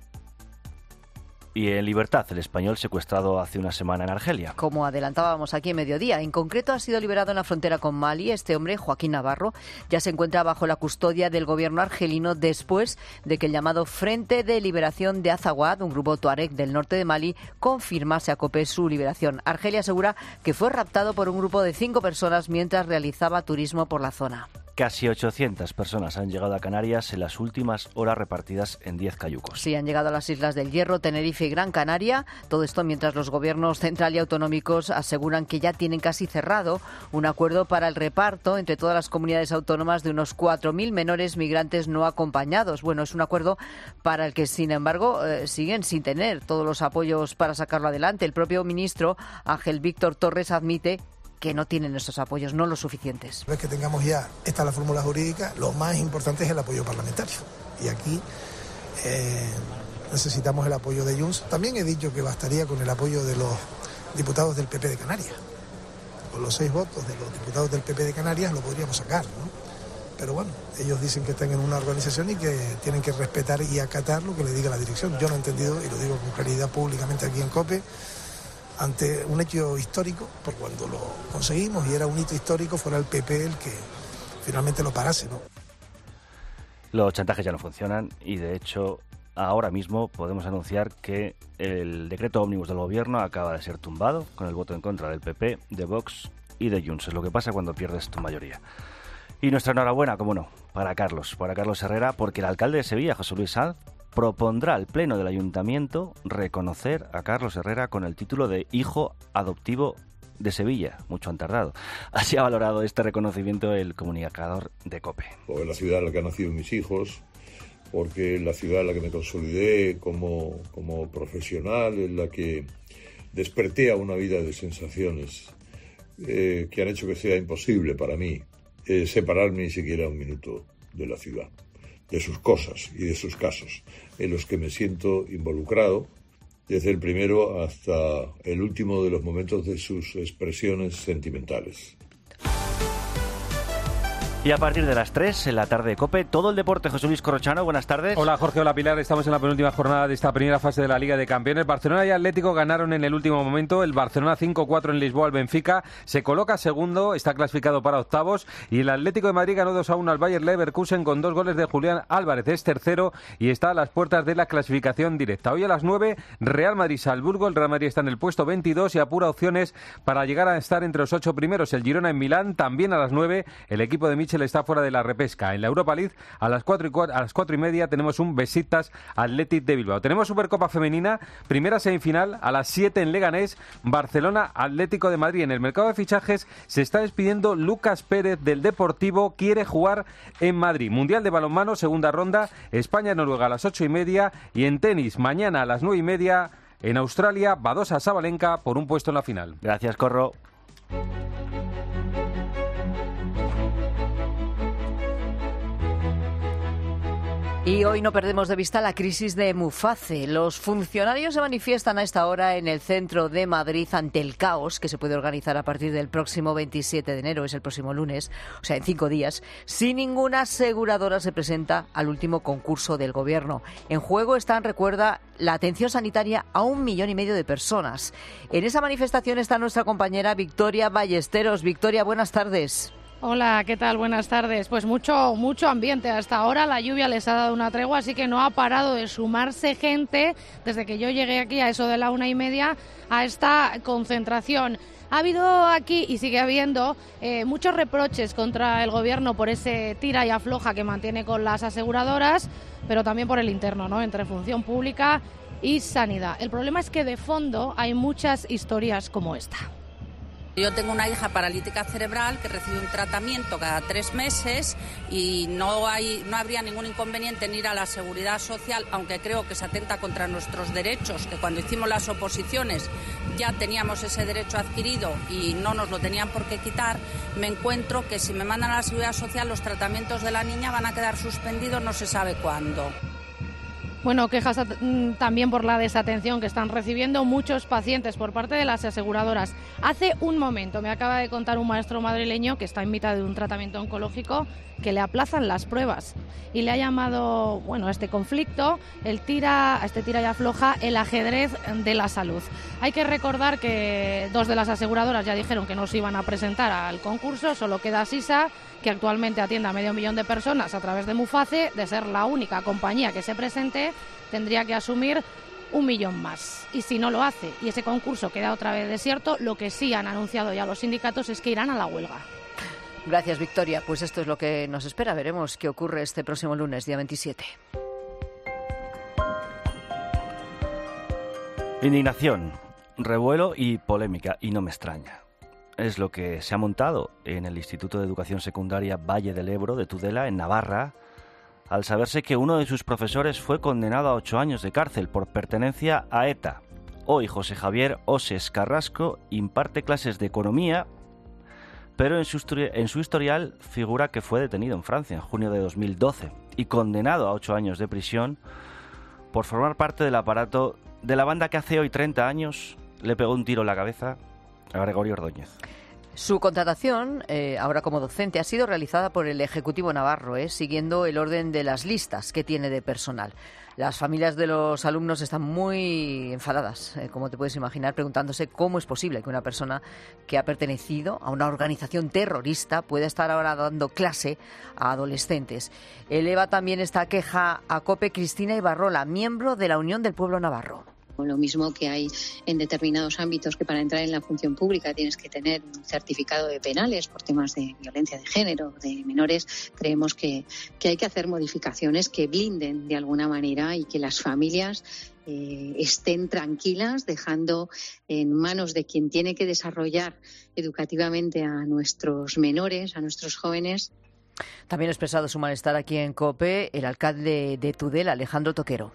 Y en libertad, el español secuestrado hace una semana en Argelia. Como adelantábamos aquí en Mediodía, en concreto ha sido liberado en la frontera con Mali. Este hombre, Joaquín Navarro, ya se encuentra bajo la custodia del gobierno argelino después de que el llamado Frente de Liberación de Azawad, un grupo tuareg del norte de Mali, confirmase a COPE su liberación. Argelia asegura que fue raptado por un grupo de cinco personas mientras realizaba turismo por la zona. Casi ochocientas personas han llegado a Canarias en las últimas horas repartidas en diez cayucos. Sí, han llegado a las Islas del Hierro, Tenerife y Gran Canaria. Todo esto mientras los gobiernos central y autonómicos aseguran que ya tienen casi cerrado un acuerdo para el reparto entre todas las comunidades autónomas de unos cuatro mil menores migrantes no acompañados. Bueno, es un acuerdo para el que, sin embargo, eh, siguen sin tener todos los apoyos para sacarlo adelante. El propio ministro Ángel Víctor Torres admite que no tienen esos apoyos, no los suficientes. Una vez que tengamos ya esta la fórmula jurídica, lo más importante es el apoyo parlamentario. Y aquí eh, necesitamos el apoyo de Junts. También he dicho que bastaría con el apoyo de los diputados del P P de Canarias. Con los seis votos de los diputados del P P de Canarias lo podríamos sacar, ¿no? Pero bueno, ellos dicen que están en una organización y que tienen que respetar y acatar lo que le diga la dirección. Yo no he entendido, y lo digo con claridad públicamente aquí en COPE, ante un hecho histórico, por cuando lo conseguimos y era un hito histórico, fuera el P P el que finalmente lo parase, ¿no? Los chantajes ya no funcionan y, de hecho, ahora mismo podemos anunciar que el decreto ómnibus del gobierno acaba de ser tumbado con el voto en contra del P P, de Vox y de Junts. Es lo que pasa cuando pierdes tu mayoría. Y nuestra enhorabuena, como no, para Carlos, para Carlos Herrera, porque el alcalde de Sevilla, José Luis Sanz, propondrá al Pleno del Ayuntamiento reconocer a Carlos Herrera con el título de hijo adoptivo de Sevilla. Mucho han tardado. Así ha valorado este reconocimiento el comunicador de COPE. Porque es la ciudad en la que han nacido mis hijos, porque es la ciudad en la que me consolidé como, como profesional, en la que desperté a una vida de sensaciones eh, que han hecho que sea imposible para mí eh, separarme ni siquiera un minuto de la ciudad, de sus cosas y de sus casos, en los que me siento involucrado, desde el primero hasta el último de los momentos de sus expresiones sentimentales. Y a partir de las tres, en la tarde de COPE, todo el deporte. José Luis Corrochano, buenas tardes. Hola Jorge, hola Pilar, estamos en la penúltima jornada de esta primera fase de la Liga de Campeones. Barcelona y Atlético ganaron en el último momento, el Barcelona cinco cuatro en Lisboa al Benfica, se coloca segundo, está clasificado para octavos, y el Atlético de Madrid ganó dos a uno al Bayer Leverkusen con dos goles de Julián Álvarez, es tercero y está a las puertas de la clasificación directa. Hoy a las nueve, Real Madrid-Salzburgo, el Real Madrid está en el puesto veintidós y apura opciones para llegar a estar entre los ocho primeros. El Girona en Milán, también a las nueve, el equipo de Michel está fuera de la pesca. En la Europa League a las cuatro y cuatro, a las cuatro y media tenemos un Besiktas Athletic de Bilbao. Tenemos Supercopa Femenina, primera semifinal a las siete en Leganés, Barcelona Atlético de Madrid. En el mercado de fichajes se está despidiendo Lucas Pérez del Deportivo, quiere jugar en Madrid. Mundial de balonmano, segunda ronda, España-Noruega a las ocho y media, y en tenis mañana a las nueve y media en Australia, Badosa Sabalenka por un puesto en la final. Gracias, Corro. Y hoy no perdemos de vista la crisis de Muface. Los funcionarios se manifiestan a esta hora en el centro de Madrid ante el caos que se puede organizar a partir del próximo veintisiete de enero, es el próximo lunes, o sea, en cinco días, si ninguna aseguradora se presenta al último concurso del Gobierno. En juego están, recuerda, la atención sanitaria a un millón y medio de personas. En esa manifestación está nuestra compañera Victoria Ballesteros. Victoria, buenas tardes. Hola, ¿qué tal? Buenas tardes. Pues mucho, mucho ambiente. Hasta ahora la lluvia les ha dado una tregua, así que no ha parado de sumarse gente desde que yo llegué aquí a eso de la una y media a esta concentración. Ha habido aquí y sigue habiendo eh, muchos reproches contra el Gobierno por ese tira y afloja que mantiene con las aseguradoras, pero también por el interno, ¿no? Entre función pública y sanidad. El problema es que de fondo hay muchas historias como esta. Yo tengo una hija paralítica cerebral que recibe un tratamiento cada tres meses y no hay, no habría ningún inconveniente en ir a la Seguridad Social, aunque creo que se atenta contra nuestros derechos, que cuando hicimos las oposiciones ya teníamos ese derecho adquirido y no nos lo tenían por qué quitar. Me encuentro que si me mandan a la Seguridad Social los tratamientos de la niña van a quedar suspendidos no se sabe cuándo. Bueno, quejas también por la desatención que están recibiendo muchos pacientes por parte de las aseguradoras. Hace un momento me acaba de contar un maestro madrileño que está en mitad de un tratamiento oncológico que le aplazan las pruebas y le ha llamado, bueno, a este conflicto, el tira, a este tira y afloja, el ajedrez de la salud. Hay que recordar que dos de las aseguradoras ya dijeron que no se iban a presentar al concurso, solo queda Sisa, que actualmente atiende a medio millón de personas a través de Muface. De ser la única compañía que se presente, tendría que asumir un millón más. Y si no lo hace y ese concurso queda otra vez desierto, lo que sí han anunciado ya los sindicatos es que irán a la huelga. Gracias, Victoria. Pues esto es lo que nos espera. Veremos qué ocurre este próximo lunes, día veintisiete. Indignación, revuelo y polémica, y no me extraña. Es lo que se ha montado en el Instituto de Educación Secundaria Valle del Ebro de Tudela, en Navarra, al saberse que uno de sus profesores fue condenado a ocho años de cárcel por pertenencia a ETA. Hoy José Javier Oses Carrasco imparte clases de economía, pero en su, en su historial figura que fue detenido en Francia en junio de dos mil doce y condenado a ocho años de prisión por formar parte del aparato de la banda que hace hoy treinta años le pegó un tiro en la cabeza a Gregorio Ordóñez. Su contratación, eh, ahora como docente, ha sido realizada por el Ejecutivo Navarro, eh, siguiendo el orden de las listas que tiene de personal. Las familias de los alumnos están muy enfadadas, eh, como te puedes imaginar, preguntándose cómo es posible que una persona que ha pertenecido a una organización terrorista pueda estar ahora dando clase a adolescentes. Eleva también esta queja a COPE Cristina Ibarrola, miembro de la Unión del Pueblo Navarro. Lo mismo que hay en determinados ámbitos que para entrar en la función pública tienes que tener un certificado de penales por temas de violencia de género, de menores, creemos que, que hay que hacer modificaciones que blinden de alguna manera y que las familias eh, estén tranquilas, dejando en manos de quien tiene que desarrollar educativamente a nuestros menores, a nuestros jóvenes. También ha expresado su malestar aquí en COPE el alcalde de Tudela, Alejandro Toquero.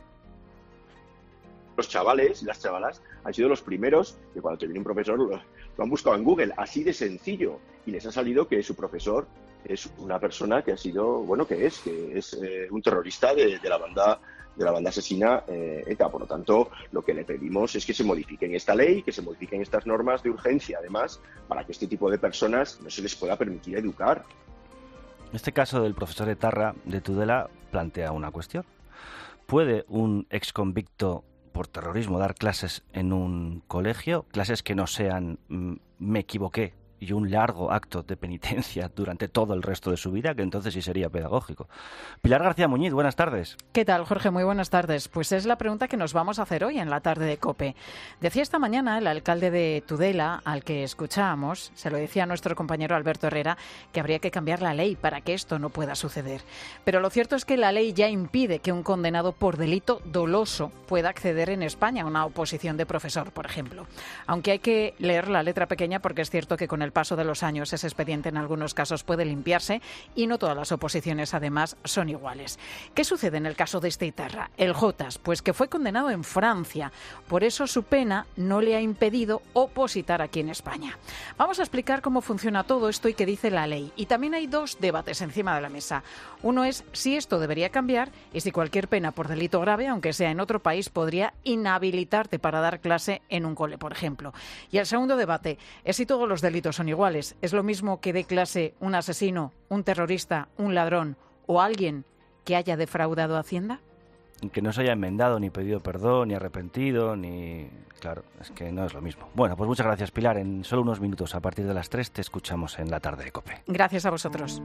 Los chavales y las chavalas han sido los primeros que cuando te viene un profesor lo, lo han buscado en Google, así de sencillo, y les ha salido que su profesor es una persona que ha sido, bueno, que es, que es eh, un terrorista de, de la banda de la banda asesina eh, ETA. Por lo tanto, lo que le pedimos es que se modifiquen esta ley, que se modifiquen estas normas de urgencia, además, para que este tipo de personas no se les pueda permitir educar. Este caso del profesor Etarra de Tudela plantea una cuestión. ¿Puede un exconvicto por terrorismo dar clases en un colegio, clases que no sean mm, me equivoqué y un largo acto de penitencia durante todo el resto de su vida, que entonces sí sería pedagógico? Pilar García Muñiz, buenas tardes. ¿Qué tal, Jorge? Muy buenas tardes. Pues es la pregunta que nos vamos a hacer hoy en la tarde de COPE. Decía esta mañana el alcalde de Tudela, al que escuchábamos, se lo decía a nuestro compañero Alberto Herrera, que habría que cambiar la ley para que esto no pueda suceder. Pero lo cierto es que la ley ya impide que un condenado por delito doloso pueda acceder en España a una oposición de profesor, por ejemplo. Aunque hay que leer la letra pequeña porque es cierto que con el paso de los años ese expediente en algunos casos puede limpiarse y no todas las oposiciones además son iguales. ¿Qué sucede en el caso de este Etarra? El Jotas, pues que fue condenado en Francia. Por eso su pena no le ha impedido opositar aquí en España. Vamos a explicar cómo funciona todo esto y qué dice la ley. Y también hay dos debates encima de la mesa. Uno es si esto debería cambiar y si cualquier pena por delito grave, aunque sea en otro país, podría inhabilitarte para dar clase en un cole, por ejemplo. Y el segundo debate es si todos los delitos son iguales. ¿Es lo mismo que dé clase un asesino, un terrorista, un ladrón o alguien que haya defraudado Hacienda? Que no se haya enmendado, ni pedido perdón, ni arrepentido, ni... Claro, es que no es lo mismo. Bueno, pues muchas gracias, Pilar. En solo unos minutos, a partir de las tres, te escuchamos en la tarde de COPE. Gracias a vosotros.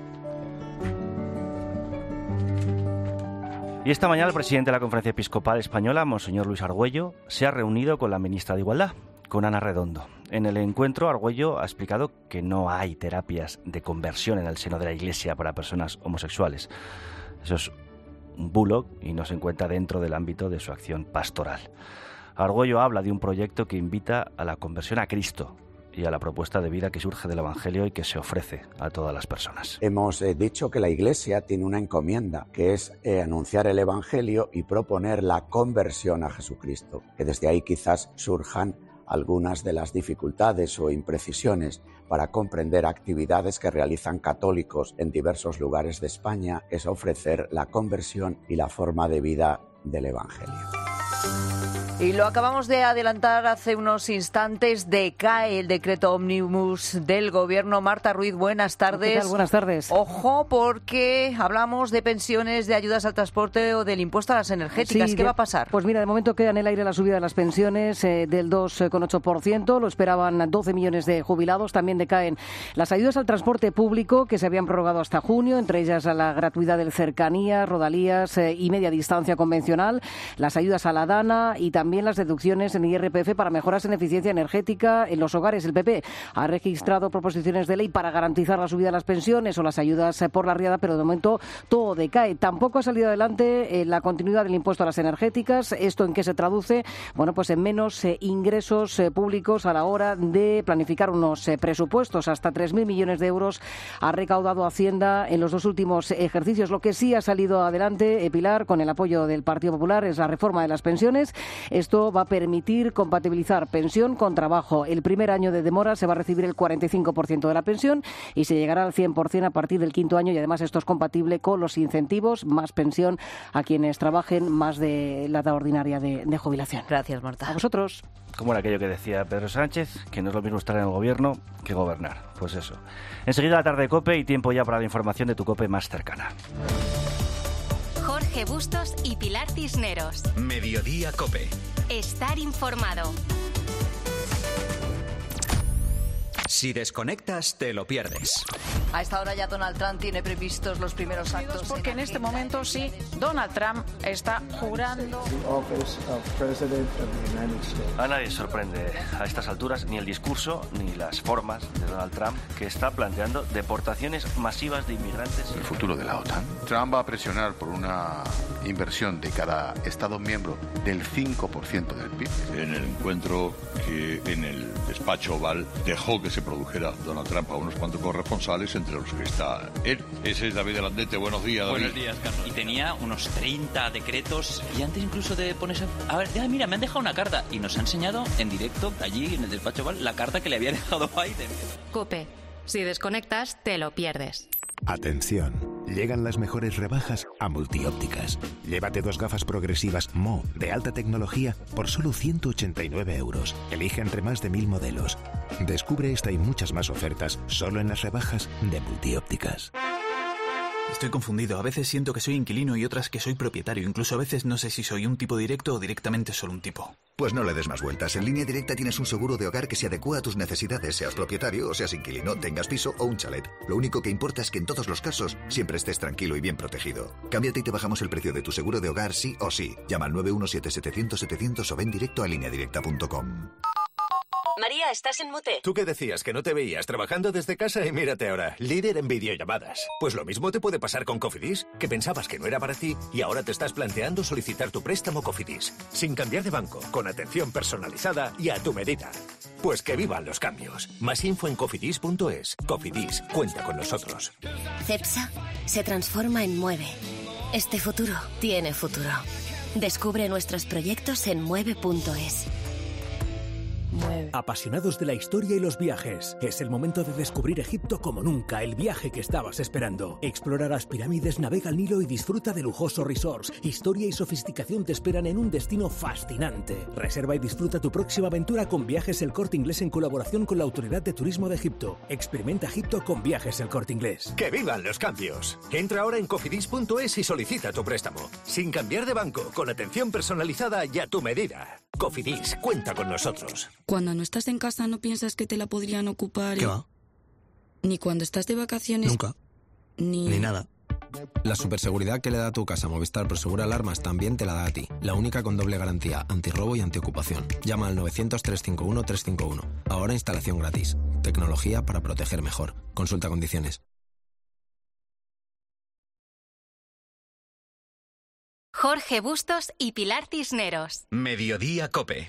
Y esta mañana el presidente de la Conferencia Episcopal Española, Monseñor Luis Argüello, se ha reunido con la ministra de Igualdad, con Ana Redondo. En el encuentro, Argüello ha explicado que no hay terapias de conversión en el seno de la Iglesia para personas homosexuales. Eso es un bulo y no se encuentra dentro del ámbito de su acción pastoral. Argüello habla de un proyecto que invita a la conversión a Cristo y a la propuesta de vida que surge del Evangelio y que se ofrece a todas las personas. Hemos eh, dicho que la Iglesia tiene una encomienda, que es eh, anunciar el Evangelio y proponer la conversión a Jesucristo, que desde ahí quizás surjan algunas de las dificultades o imprecisiones para comprender actividades que realizan católicos en diversos lugares de España, es ofrecer la conversión y la forma de vida del Evangelio. Y lo acabamos de adelantar hace unos instantes, decae el decreto ómnibus del Gobierno. Marta Ruiz, buenas tardes. ¿Qué tal? Buenas tardes. Ojo, porque hablamos de pensiones, de ayudas al transporte o del impuesto a las energéticas. Sí, ¿Qué de, va a pasar? Pues mira, de momento queda en el aire la subida de las pensiones eh, del dos coma ocho por ciento. Lo esperaban doce millones de jubilados. También decaen las ayudas al transporte público, que se habían prorrogado hasta junio, entre ellas a la gratuidad del cercanías, rodalías eh, y media distancia convencional, las ayudas a la DANA y también También las deducciones en I R P F para mejoras en eficiencia energética en los hogares. El P P ha registrado proposiciones de ley para garantizar la subida de las pensiones o las ayudas por la riada, pero de momento todo decae. Tampoco ha salido adelante eh, la continuidad del impuesto a las energéticas. ¿Esto en qué se traduce? Bueno, pues en menos eh, ingresos eh, públicos a la hora de planificar unos eh, presupuestos. Hasta tres mil millones de euros ha recaudado Hacienda en los dos últimos ejercicios. Lo que sí ha salido adelante, eh, Pilar, con el apoyo del Partido Popular, es la reforma de las pensiones. Esto va a permitir compatibilizar pensión con trabajo. El primer año de demora se va a recibir el cuarenta y cinco por ciento de la pensión y se llegará al cien por ciento a partir del quinto año, y además esto es compatible con los incentivos, más pensión a quienes trabajen más de la edad ordinaria de, de jubilación. Gracias, Marta. A vosotros. Como era aquello que decía Pedro Sánchez, que no es lo mismo estar en el gobierno que gobernar. Pues eso. Enseguida la tarde de COPE y tiempo ya para la información de tu COPE más cercana. Jorge Bustos y Pilar Cisneros. Mediodía COPE. Estar informado. Si desconectas, te lo pierdes. A esta hora ya Donald Trump tiene previstos los primeros actos. Porque en este momento sí, Donald Trump está jurando. A nadie sorprende a estas alturas ni el discurso ni las formas de Donald Trump, que está planteando deportaciones masivas de inmigrantes. El futuro de la OTAN. Trump va a presionar por una inversión de cada Estado miembro del cinco por ciento del P I B. En el encuentro que en el despacho Oval dejó que se produjera Donald Trump a unos cuantos corresponsales, entre los que está él. Ese es David Landete. Buenos días, David. Buenos días, Carlos. Y tenía unos treinta decretos, y antes incluso de ponerse a ver, ah, mira, me han dejado una carta, y nos ha enseñado en directo allí en el despacho Oval la carta que le había dejado Biden. COPE. Si desconectas, te lo pierdes. Atención, llegan las mejores rebajas a Multiópticas. Llévate dos gafas progresivas M O de alta tecnología por solo ciento ochenta y nueve euros. Elige entre más de mil modelos. Descubre esta y muchas más ofertas solo en las rebajas de Multiópticas. Estoy confundido. A veces siento que soy inquilino y otras que soy propietario. Incluso a veces no sé si soy un tipo directo o directamente solo un tipo. Pues no le des más vueltas. En Línea Directa tienes un seguro de hogar que se adecua a tus necesidades, seas propietario o seas inquilino, tengas piso o un chalet. Lo único que importa es que en todos los casos siempre estés tranquilo y bien protegido. Cámbiate y te bajamos el precio de tu seguro de hogar sí o sí. Llama al nueve uno siete setecientos setecientos o ven directo a línea directa punto com. María, estás en mute. ¿Tú qué decías? Que no te veías trabajando desde casa y mírate ahora, líder en videollamadas. Pues lo mismo te puede pasar con Cofidis, que pensabas que no era para ti y ahora te estás planteando solicitar tu préstamo Cofidis, sin cambiar de banco, con atención personalizada y a tu medida. Pues que vivan los cambios. Más info en cofidis punto es. Cofidis, cuenta con nosotros. CEPSA se transforma en Mueve. Este futuro tiene futuro. Descubre nuestros proyectos en mueve punto es. Apasionados de la historia y los viajes, es el momento de descubrir Egipto como nunca, el viaje que estabas esperando. Explora las pirámides, navega el Nilo y disfruta de lujosos resorts. Historia y sofisticación te esperan en un destino fascinante. Reserva y disfruta tu próxima aventura con Viajes El Corte Inglés en colaboración con la Autoridad de Turismo de Egipto. Experimenta Egipto con Viajes El Corte Inglés. ¡Que vivan los cambios! Entra ahora en cofidis punto es y solicita tu préstamo. Sin cambiar de banco, con atención personalizada y a tu medida. Cofidis, cuenta con nosotros. Cuando no estás en casa no piensas que te la podrían ocupar. ¿Qué va? Ni cuando estás de vacaciones. Nunca. Ni... Ni nada. La superseguridad que le da a tu casa Movistar Prosegur Alarmas también te la da a ti. La única con doble garantía, antirrobo y antiocupación. Llama al novecientos, trescientos cincuenta y uno, trescientos cincuenta y uno. Ahora instalación gratis. Tecnología para proteger mejor. Consulta condiciones. Jorge Bustos y Pilar Cisneros. Mediodía COPE.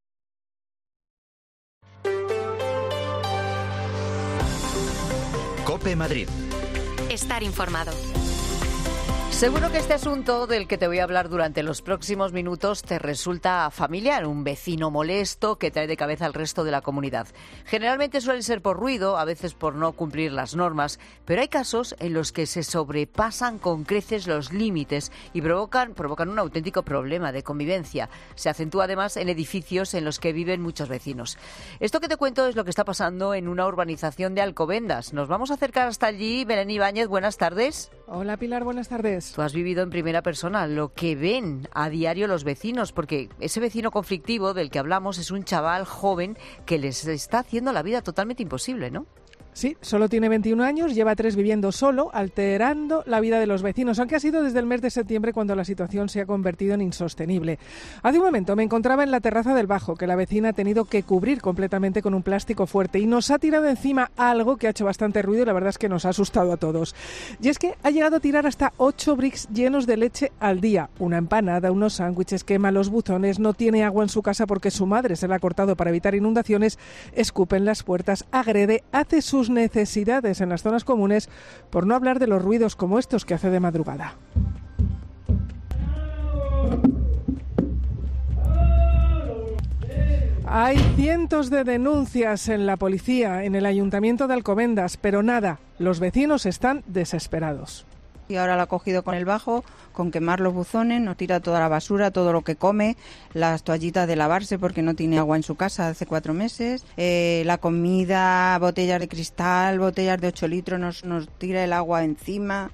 COPE Madrid. Estar informado. Seguro que este asunto del que te voy a hablar durante los próximos minutos te resulta familiar, un vecino molesto que trae de cabeza al resto de la comunidad. Generalmente suele ser por ruido, a veces por no cumplir las normas, pero hay casos en los que se sobrepasan con creces los límites y provocan, provocan un auténtico problema de convivencia. Se acentúa además en edificios en los que viven muchos vecinos. Esto que te cuento es lo que está pasando en una urbanización de Alcobendas. Nos vamos a acercar hasta allí. Belén Ibáñez, buenas tardes. Hola Pilar, buenas tardes. Tú has vivido en primera persona lo que ven a diario los vecinos, porque ese vecino conflictivo del que hablamos es un chaval joven que les está haciendo la vida totalmente imposible, ¿no? Sí, solo tiene veintiún años, lleva tres viviendo solo, alterando la vida de los vecinos, aunque ha sido desde el mes de septiembre cuando la situación se ha convertido en insostenible. Hace un momento me encontraba en la terraza del bajo, que la vecina ha tenido que cubrir completamente con un plástico fuerte y nos ha tirado encima algo que ha hecho bastante ruido y la verdad es que nos ha asustado a todos. Y es que ha llegado a tirar hasta ocho bricks llenos de leche al día, una empanada, unos sándwiches, quema los buzones, no tiene agua en su casa porque su madre se la ha cortado para evitar inundaciones, escupe en las puertas, agrede, hace sus necesidades en las zonas comunes, por no hablar de los ruidos como estos que hace de madrugada. Hay cientos de denuncias en la policía, en el Ayuntamiento de Alcobendas, pero nada, los vecinos están desesperados. Y ahora la ha cogido con el bajo, con quemar los buzones, nos tira toda la basura, todo lo que come, las toallitas de lavarse porque no tiene agua en su casa hace cuatro meses, eh, la comida, botellas de cristal, botellas de ocho litros, nos, nos tira el agua encima.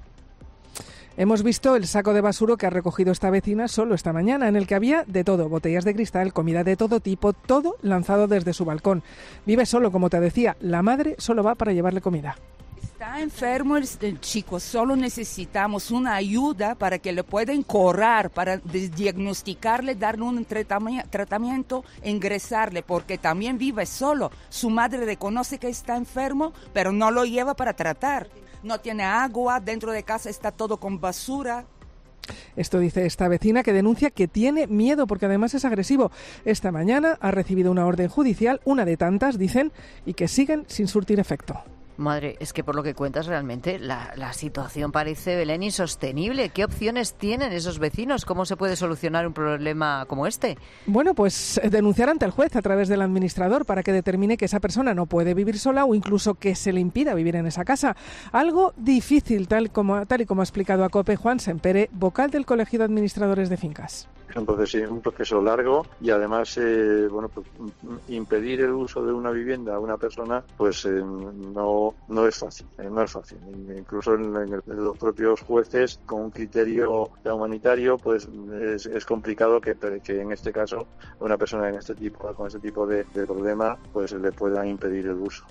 Hemos visto el saco de basura que ha recogido esta vecina solo esta mañana, en el que había de todo, botellas de cristal, comida de todo tipo, todo lanzado desde su balcón. Vive solo, como te decía, la madre solo va para llevarle comida. Está enfermo el chico, solo necesitamos una ayuda para que le puedan curar, para diagnosticarle, darle un tratamiento, ingresarle, porque también vive solo. Su madre reconoce que está enfermo, pero no lo lleva para tratar. No tiene agua, dentro de casa está todo con basura. Esto dice esta vecina, que denuncia que tiene miedo porque además es agresivo. Esta mañana ha recibido una orden judicial, una de tantas, dicen, y que siguen sin surtir efecto. Madre, es que por lo que cuentas realmente la, la situación parece, Belén, insostenible. ¿Qué opciones tienen esos vecinos? ¿Cómo se puede solucionar un problema como este? Bueno, pues denunciar ante el juez a través del administrador para que determine que esa persona no puede vivir sola o incluso que se le impida vivir en esa casa. Algo difícil, tal, como, tal y como ha explicado a COPE Juan Sempere, vocal del Colegio de Administradores de Fincas. Es un proceso, un proceso largo y además eh, bueno, pues, impedir el uso de una vivienda a una persona pues eh, no, no es fácil, eh, no es fácil. Incluso en, en, el, en los propios jueces con un criterio humanitario pues es, es complicado que, que en este caso una persona en este tipo, con este tipo de, de problema pues le puedan impedir el uso.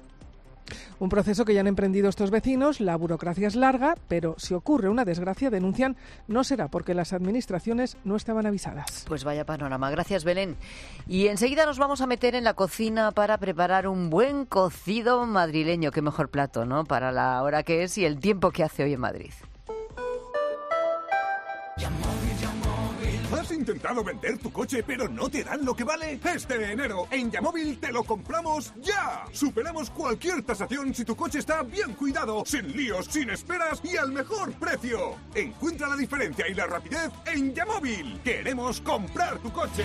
Un proceso que ya han emprendido estos vecinos, la burocracia es larga, pero si ocurre una desgracia, denuncian, no será porque las administraciones no estaban avisadas. Pues vaya panorama, gracias Belén. Y enseguida nos vamos a meter en la cocina para preparar un buen cocido madrileño. Qué mejor plato, ¿no? Para la hora que es y el tiempo que hace hoy en Madrid. ¿Has intentado vender tu coche pero no te dan lo que vale? Este enero en Yamóvil te lo compramos ya. Superamos cualquier tasación si tu coche está bien cuidado, sin líos, sin esperas y al mejor precio. Encuentra la diferencia y la rapidez en Yamóvil. Queremos comprar tu coche.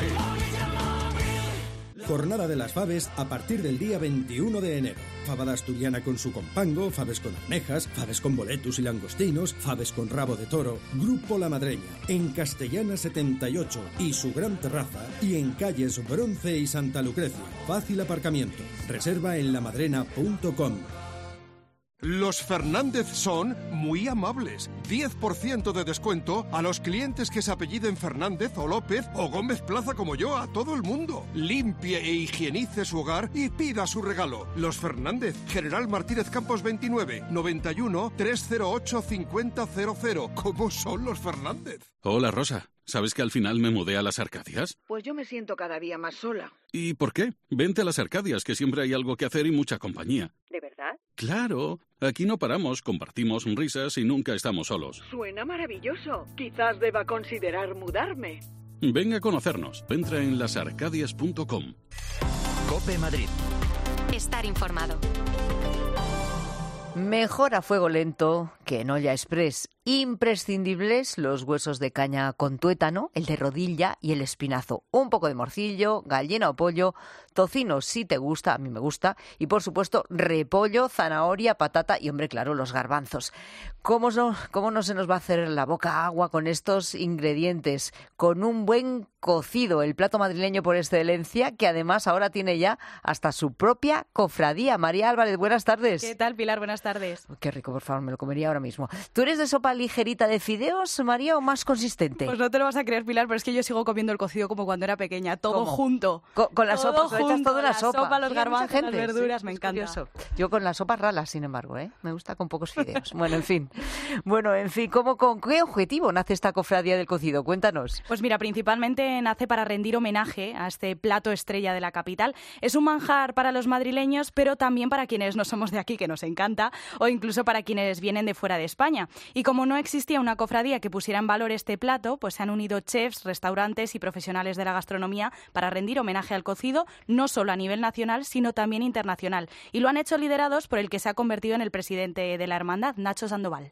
Jornada de las faves a partir del día veintiuno de enero. Fabada asturiana con su compango, faves con almejas, faves con boletus y langostinos, faves con rabo de toro. Grupo La Madreña, en Castellana setenta y ocho y su gran terraza, y en calles Bronce y Santa Lucrecia. Fácil aparcamiento. Reserva en lamadrena punto com. Los Fernández son muy amables. diez por ciento de descuento a los clientes que se apelliden Fernández o López o Gómez Plaza como yo, a todo el mundo. Limpie e higienice su hogar y pida su regalo. Los Fernández, General Martínez Campos veintinueve, noventa y uno, trescientos ocho, cincuenta cero cero. ¿Cómo son los Fernández? Hola, Rosa. ¿Sabes que al final me mudé a las Arcadias? Pues yo me siento cada día más sola. ¿Y por qué? Vente a las Arcadias, que siempre hay algo que hacer y mucha compañía. ¿De verdad? Claro, aquí no paramos, compartimos risas y nunca estamos solos. Suena maravilloso. Quizás deba considerar mudarme. Ven a conocernos. Entra en las arcadias punto com. COPE Madrid. Estar informado. Mejor a fuego lento que en olla express. Imprescindibles los huesos de caña con tuétano, el de rodilla y el espinazo. Un poco de morcillo, gallina o pollo, tocino si te gusta, a mí me gusta, y por supuesto repollo, zanahoria, patata y, hombre, claro, los garbanzos. ¿Cómo no, cómo no se nos va a hacer la boca agua con estos ingredientes? Con un buen cocido, el plato madrileño por excelencia, que además ahora tiene ya hasta su propia cofradía. María Álvarez, buenas tardes. ¿Qué tal, Pilar? Buenas tardes. Qué rico, por favor, me lo comería ahora mismo. ¿Tú eres de sopa ligerita de fideos, María, o más consistente? Pues no te lo vas a creer, Pilar, pero es que yo sigo comiendo el cocido como cuando era pequeña, todo ¿Cómo? junto. Con, con la todo sopa, lo echas todo en la, la sopa. sopa, los Sí, garbanzos, mucha gente. las verduras, Sí, me es encanta. Curioso. Yo con la sopa rala, sin embargo, ¿eh? Me gusta con pocos fideos. Bueno, en fin. Bueno, en fin, ¿cómo, con qué objetivo nace esta cofradía del cocido? Cuéntanos. Pues mira, principalmente nace para rendir homenaje a este plato estrella de la capital. Es un manjar para los madrileños, pero también para quienes no somos de aquí, que nos encanta, o incluso para quienes vienen de fuera de España. Y como no existía una cofradía que pusiera en valor este plato, pues se han unido chefs, restaurantes y profesionales de la gastronomía para rendir homenaje al cocido, no solo a nivel nacional, sino también internacional. Y lo han hecho liderados por el que se ha convertido en el presidente de la hermandad, Nacho Sandoval.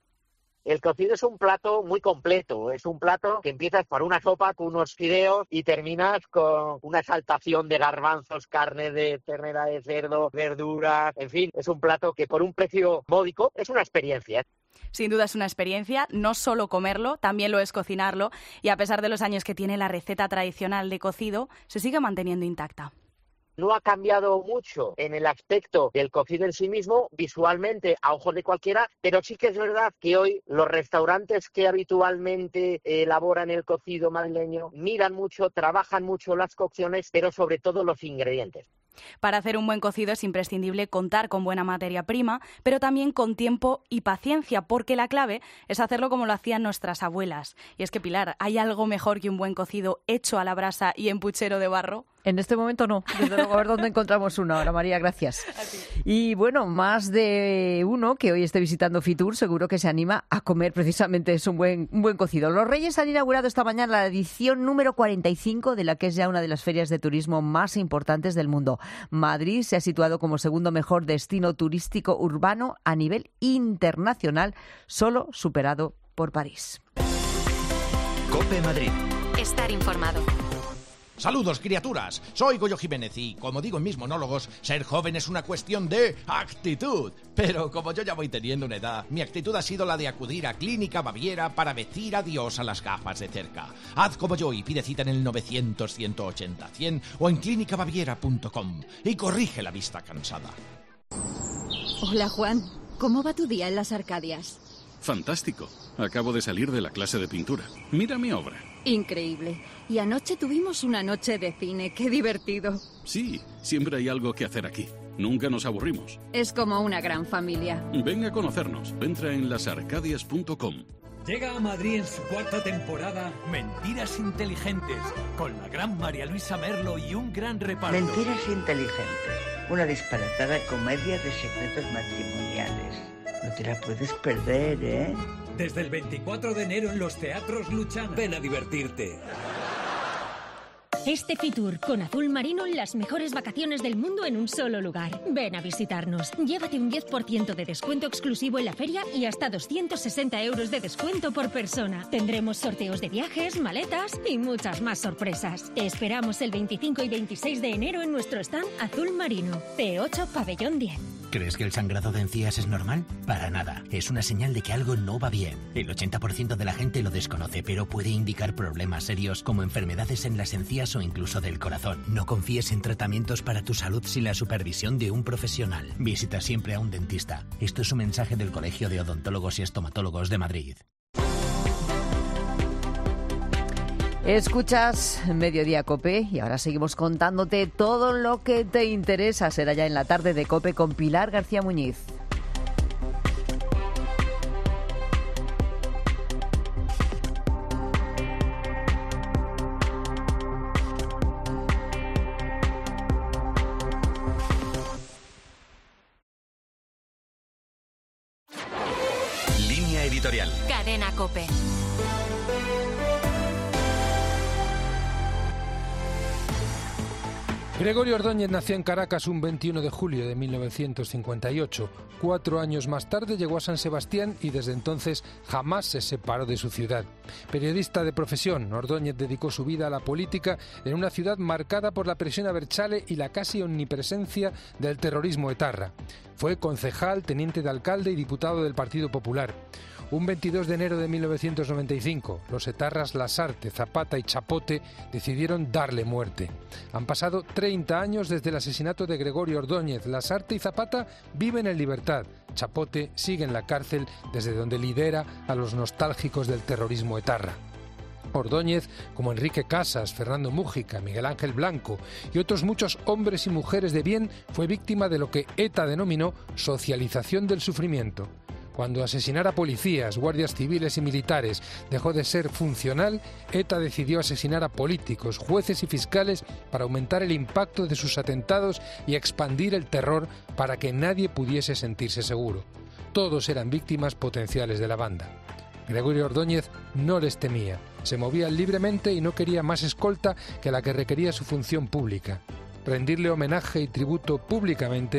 El cocido es un plato muy completo, es un plato que empiezas por una sopa con unos fideos y terminas con una exaltación de garbanzos, carne de ternera de cerdo, verduras, en fin, es un plato que por un precio módico es una experiencia. Sin duda es una experiencia, no solo comerlo, también lo es cocinarlo, y a pesar de los años que tiene la receta tradicional de cocido, se sigue manteniendo intacta. No ha cambiado mucho en el aspecto del cocido en sí mismo, visualmente a ojos de cualquiera, pero sí que es verdad que hoy los restaurantes que habitualmente elaboran el cocido madrileño miran mucho, trabajan mucho las cocciones, pero sobre todo los ingredientes. Para hacer un buen cocido es imprescindible contar con buena materia prima, pero también con tiempo y paciencia, porque la clave es hacerlo como lo hacían nuestras abuelas. Y es que, Pilar, ¿hay algo mejor que un buen cocido hecho a la brasa y en puchero de barro? En este momento no. Desde luego, a ver dónde encontramos uno ahora, María, gracias. Y bueno, más de uno que hoy esté visitando Fitur seguro que se anima a comer precisamente es un buen, un buen cocido. Los Reyes han inaugurado esta mañana la edición número cuarenta y cinco de la que es ya una de las ferias de turismo más importantes del mundo. Madrid se ha situado como segundo mejor destino turístico urbano a nivel internacional, solo superado por París. COPE Madrid. Estar informado. Saludos, criaturas. Soy Goyo Jiménez y, como digo en mis monólogos, ser joven es una cuestión de actitud. Pero como yo ya voy teniendo una edad, mi actitud ha sido la de acudir a Clínica Baviera para decir adiós a las gafas de cerca. Haz como yo y pide cita en el novecientos, ciento ochenta, cien o en clínica baviera punto com y corrige la vista cansada. Hola, Juan. ¿Cómo va tu día en las Arcadias? Fantástico. Acabo de salir de la clase de pintura. Mira mi obra. Increíble. Y anoche tuvimos una noche de cine. ¡Qué divertido! Sí, siempre hay algo que hacer aquí. Nunca nos aburrimos. Es como una gran familia. Ven a conocernos. Entra en las arcadias punto com. Llega a Madrid en su cuarta temporada Mentiras Inteligentes, con la gran María Luisa Merlo y un gran reparto. Mentiras Inteligentes, una disparatada comedia de secretos matrimoniales. No te la puedes perder, ¿eh? Desde el veinticuatro de enero en los teatros Luchana. Ven a divertirte. Este Fitur con azul marino, las mejores vacaciones del mundo en un solo lugar. Ven a visitarnos. Llévate un diez por ciento de descuento exclusivo en la feria y hasta doscientos sesenta euros de descuento por persona. Tendremos sorteos de viajes, maletas y muchas más sorpresas. Te esperamos el veinticinco y veintiséis de enero en nuestro stand azul marino. P ocho Pabellón diez. ¿Crees que el sangrado de encías es normal? Para nada. Es una señal de que algo no va bien. El ochenta por ciento de la gente lo desconoce, pero puede indicar problemas serios como enfermedades en las encías o incluso del corazón. No confíes en tratamientos para tu salud sin la supervisión de un profesional. Visita siempre a un dentista. Esto es un mensaje del Colegio de Odontólogos y Estomatólogos de Madrid. Escuchas Mediodía COPE y ahora seguimos contándote todo lo que te interesa. Será ya en la tarde de COPE con Pilar García Muñiz. editorial. Cadena COPE. Gregorio Ordóñez nació en Caracas un veintiuno de julio de mil novecientos cincuenta y ocho. Cuatro años más tarde llegó a San Sebastián y desde entonces jamás se separó de su ciudad. Periodista de profesión, Ordóñez dedicó su vida a la política en una ciudad marcada por la presión a Berchale y la casi omnipresencia del terrorismo etarra. Fue concejal, teniente de alcalde y diputado del Partido Popular. Un veintidós de enero de mil novecientos noventa y cinco, los etarras Lasarte, Zapata y Chapote decidieron darle muerte. Han pasado treinta años desde el asesinato de Gregorio Ordóñez. Lasarte y Zapata viven en libertad. Chapote sigue en la cárcel, desde donde lidera a los nostálgicos del terrorismo etarra. Ordóñez, como Enrique Casas, Fernando Mújica, Miguel Ángel Blanco y otros muchos hombres y mujeres de bien, fue víctima de lo que ETA denominó socialización del sufrimiento. Cuando asesinar a policías, guardias civiles y militares dejó de ser funcional, ETA decidió asesinar a políticos, jueces y fiscales para aumentar el impacto de sus atentados y expandir el terror para que nadie pudiese sentirse seguro. Todos eran víctimas potenciales de la banda. Gregorio Ordóñez no les temía, se movía libremente y no quería más escolta que la que requería su función pública. Rendirle homenaje y tributo públicamente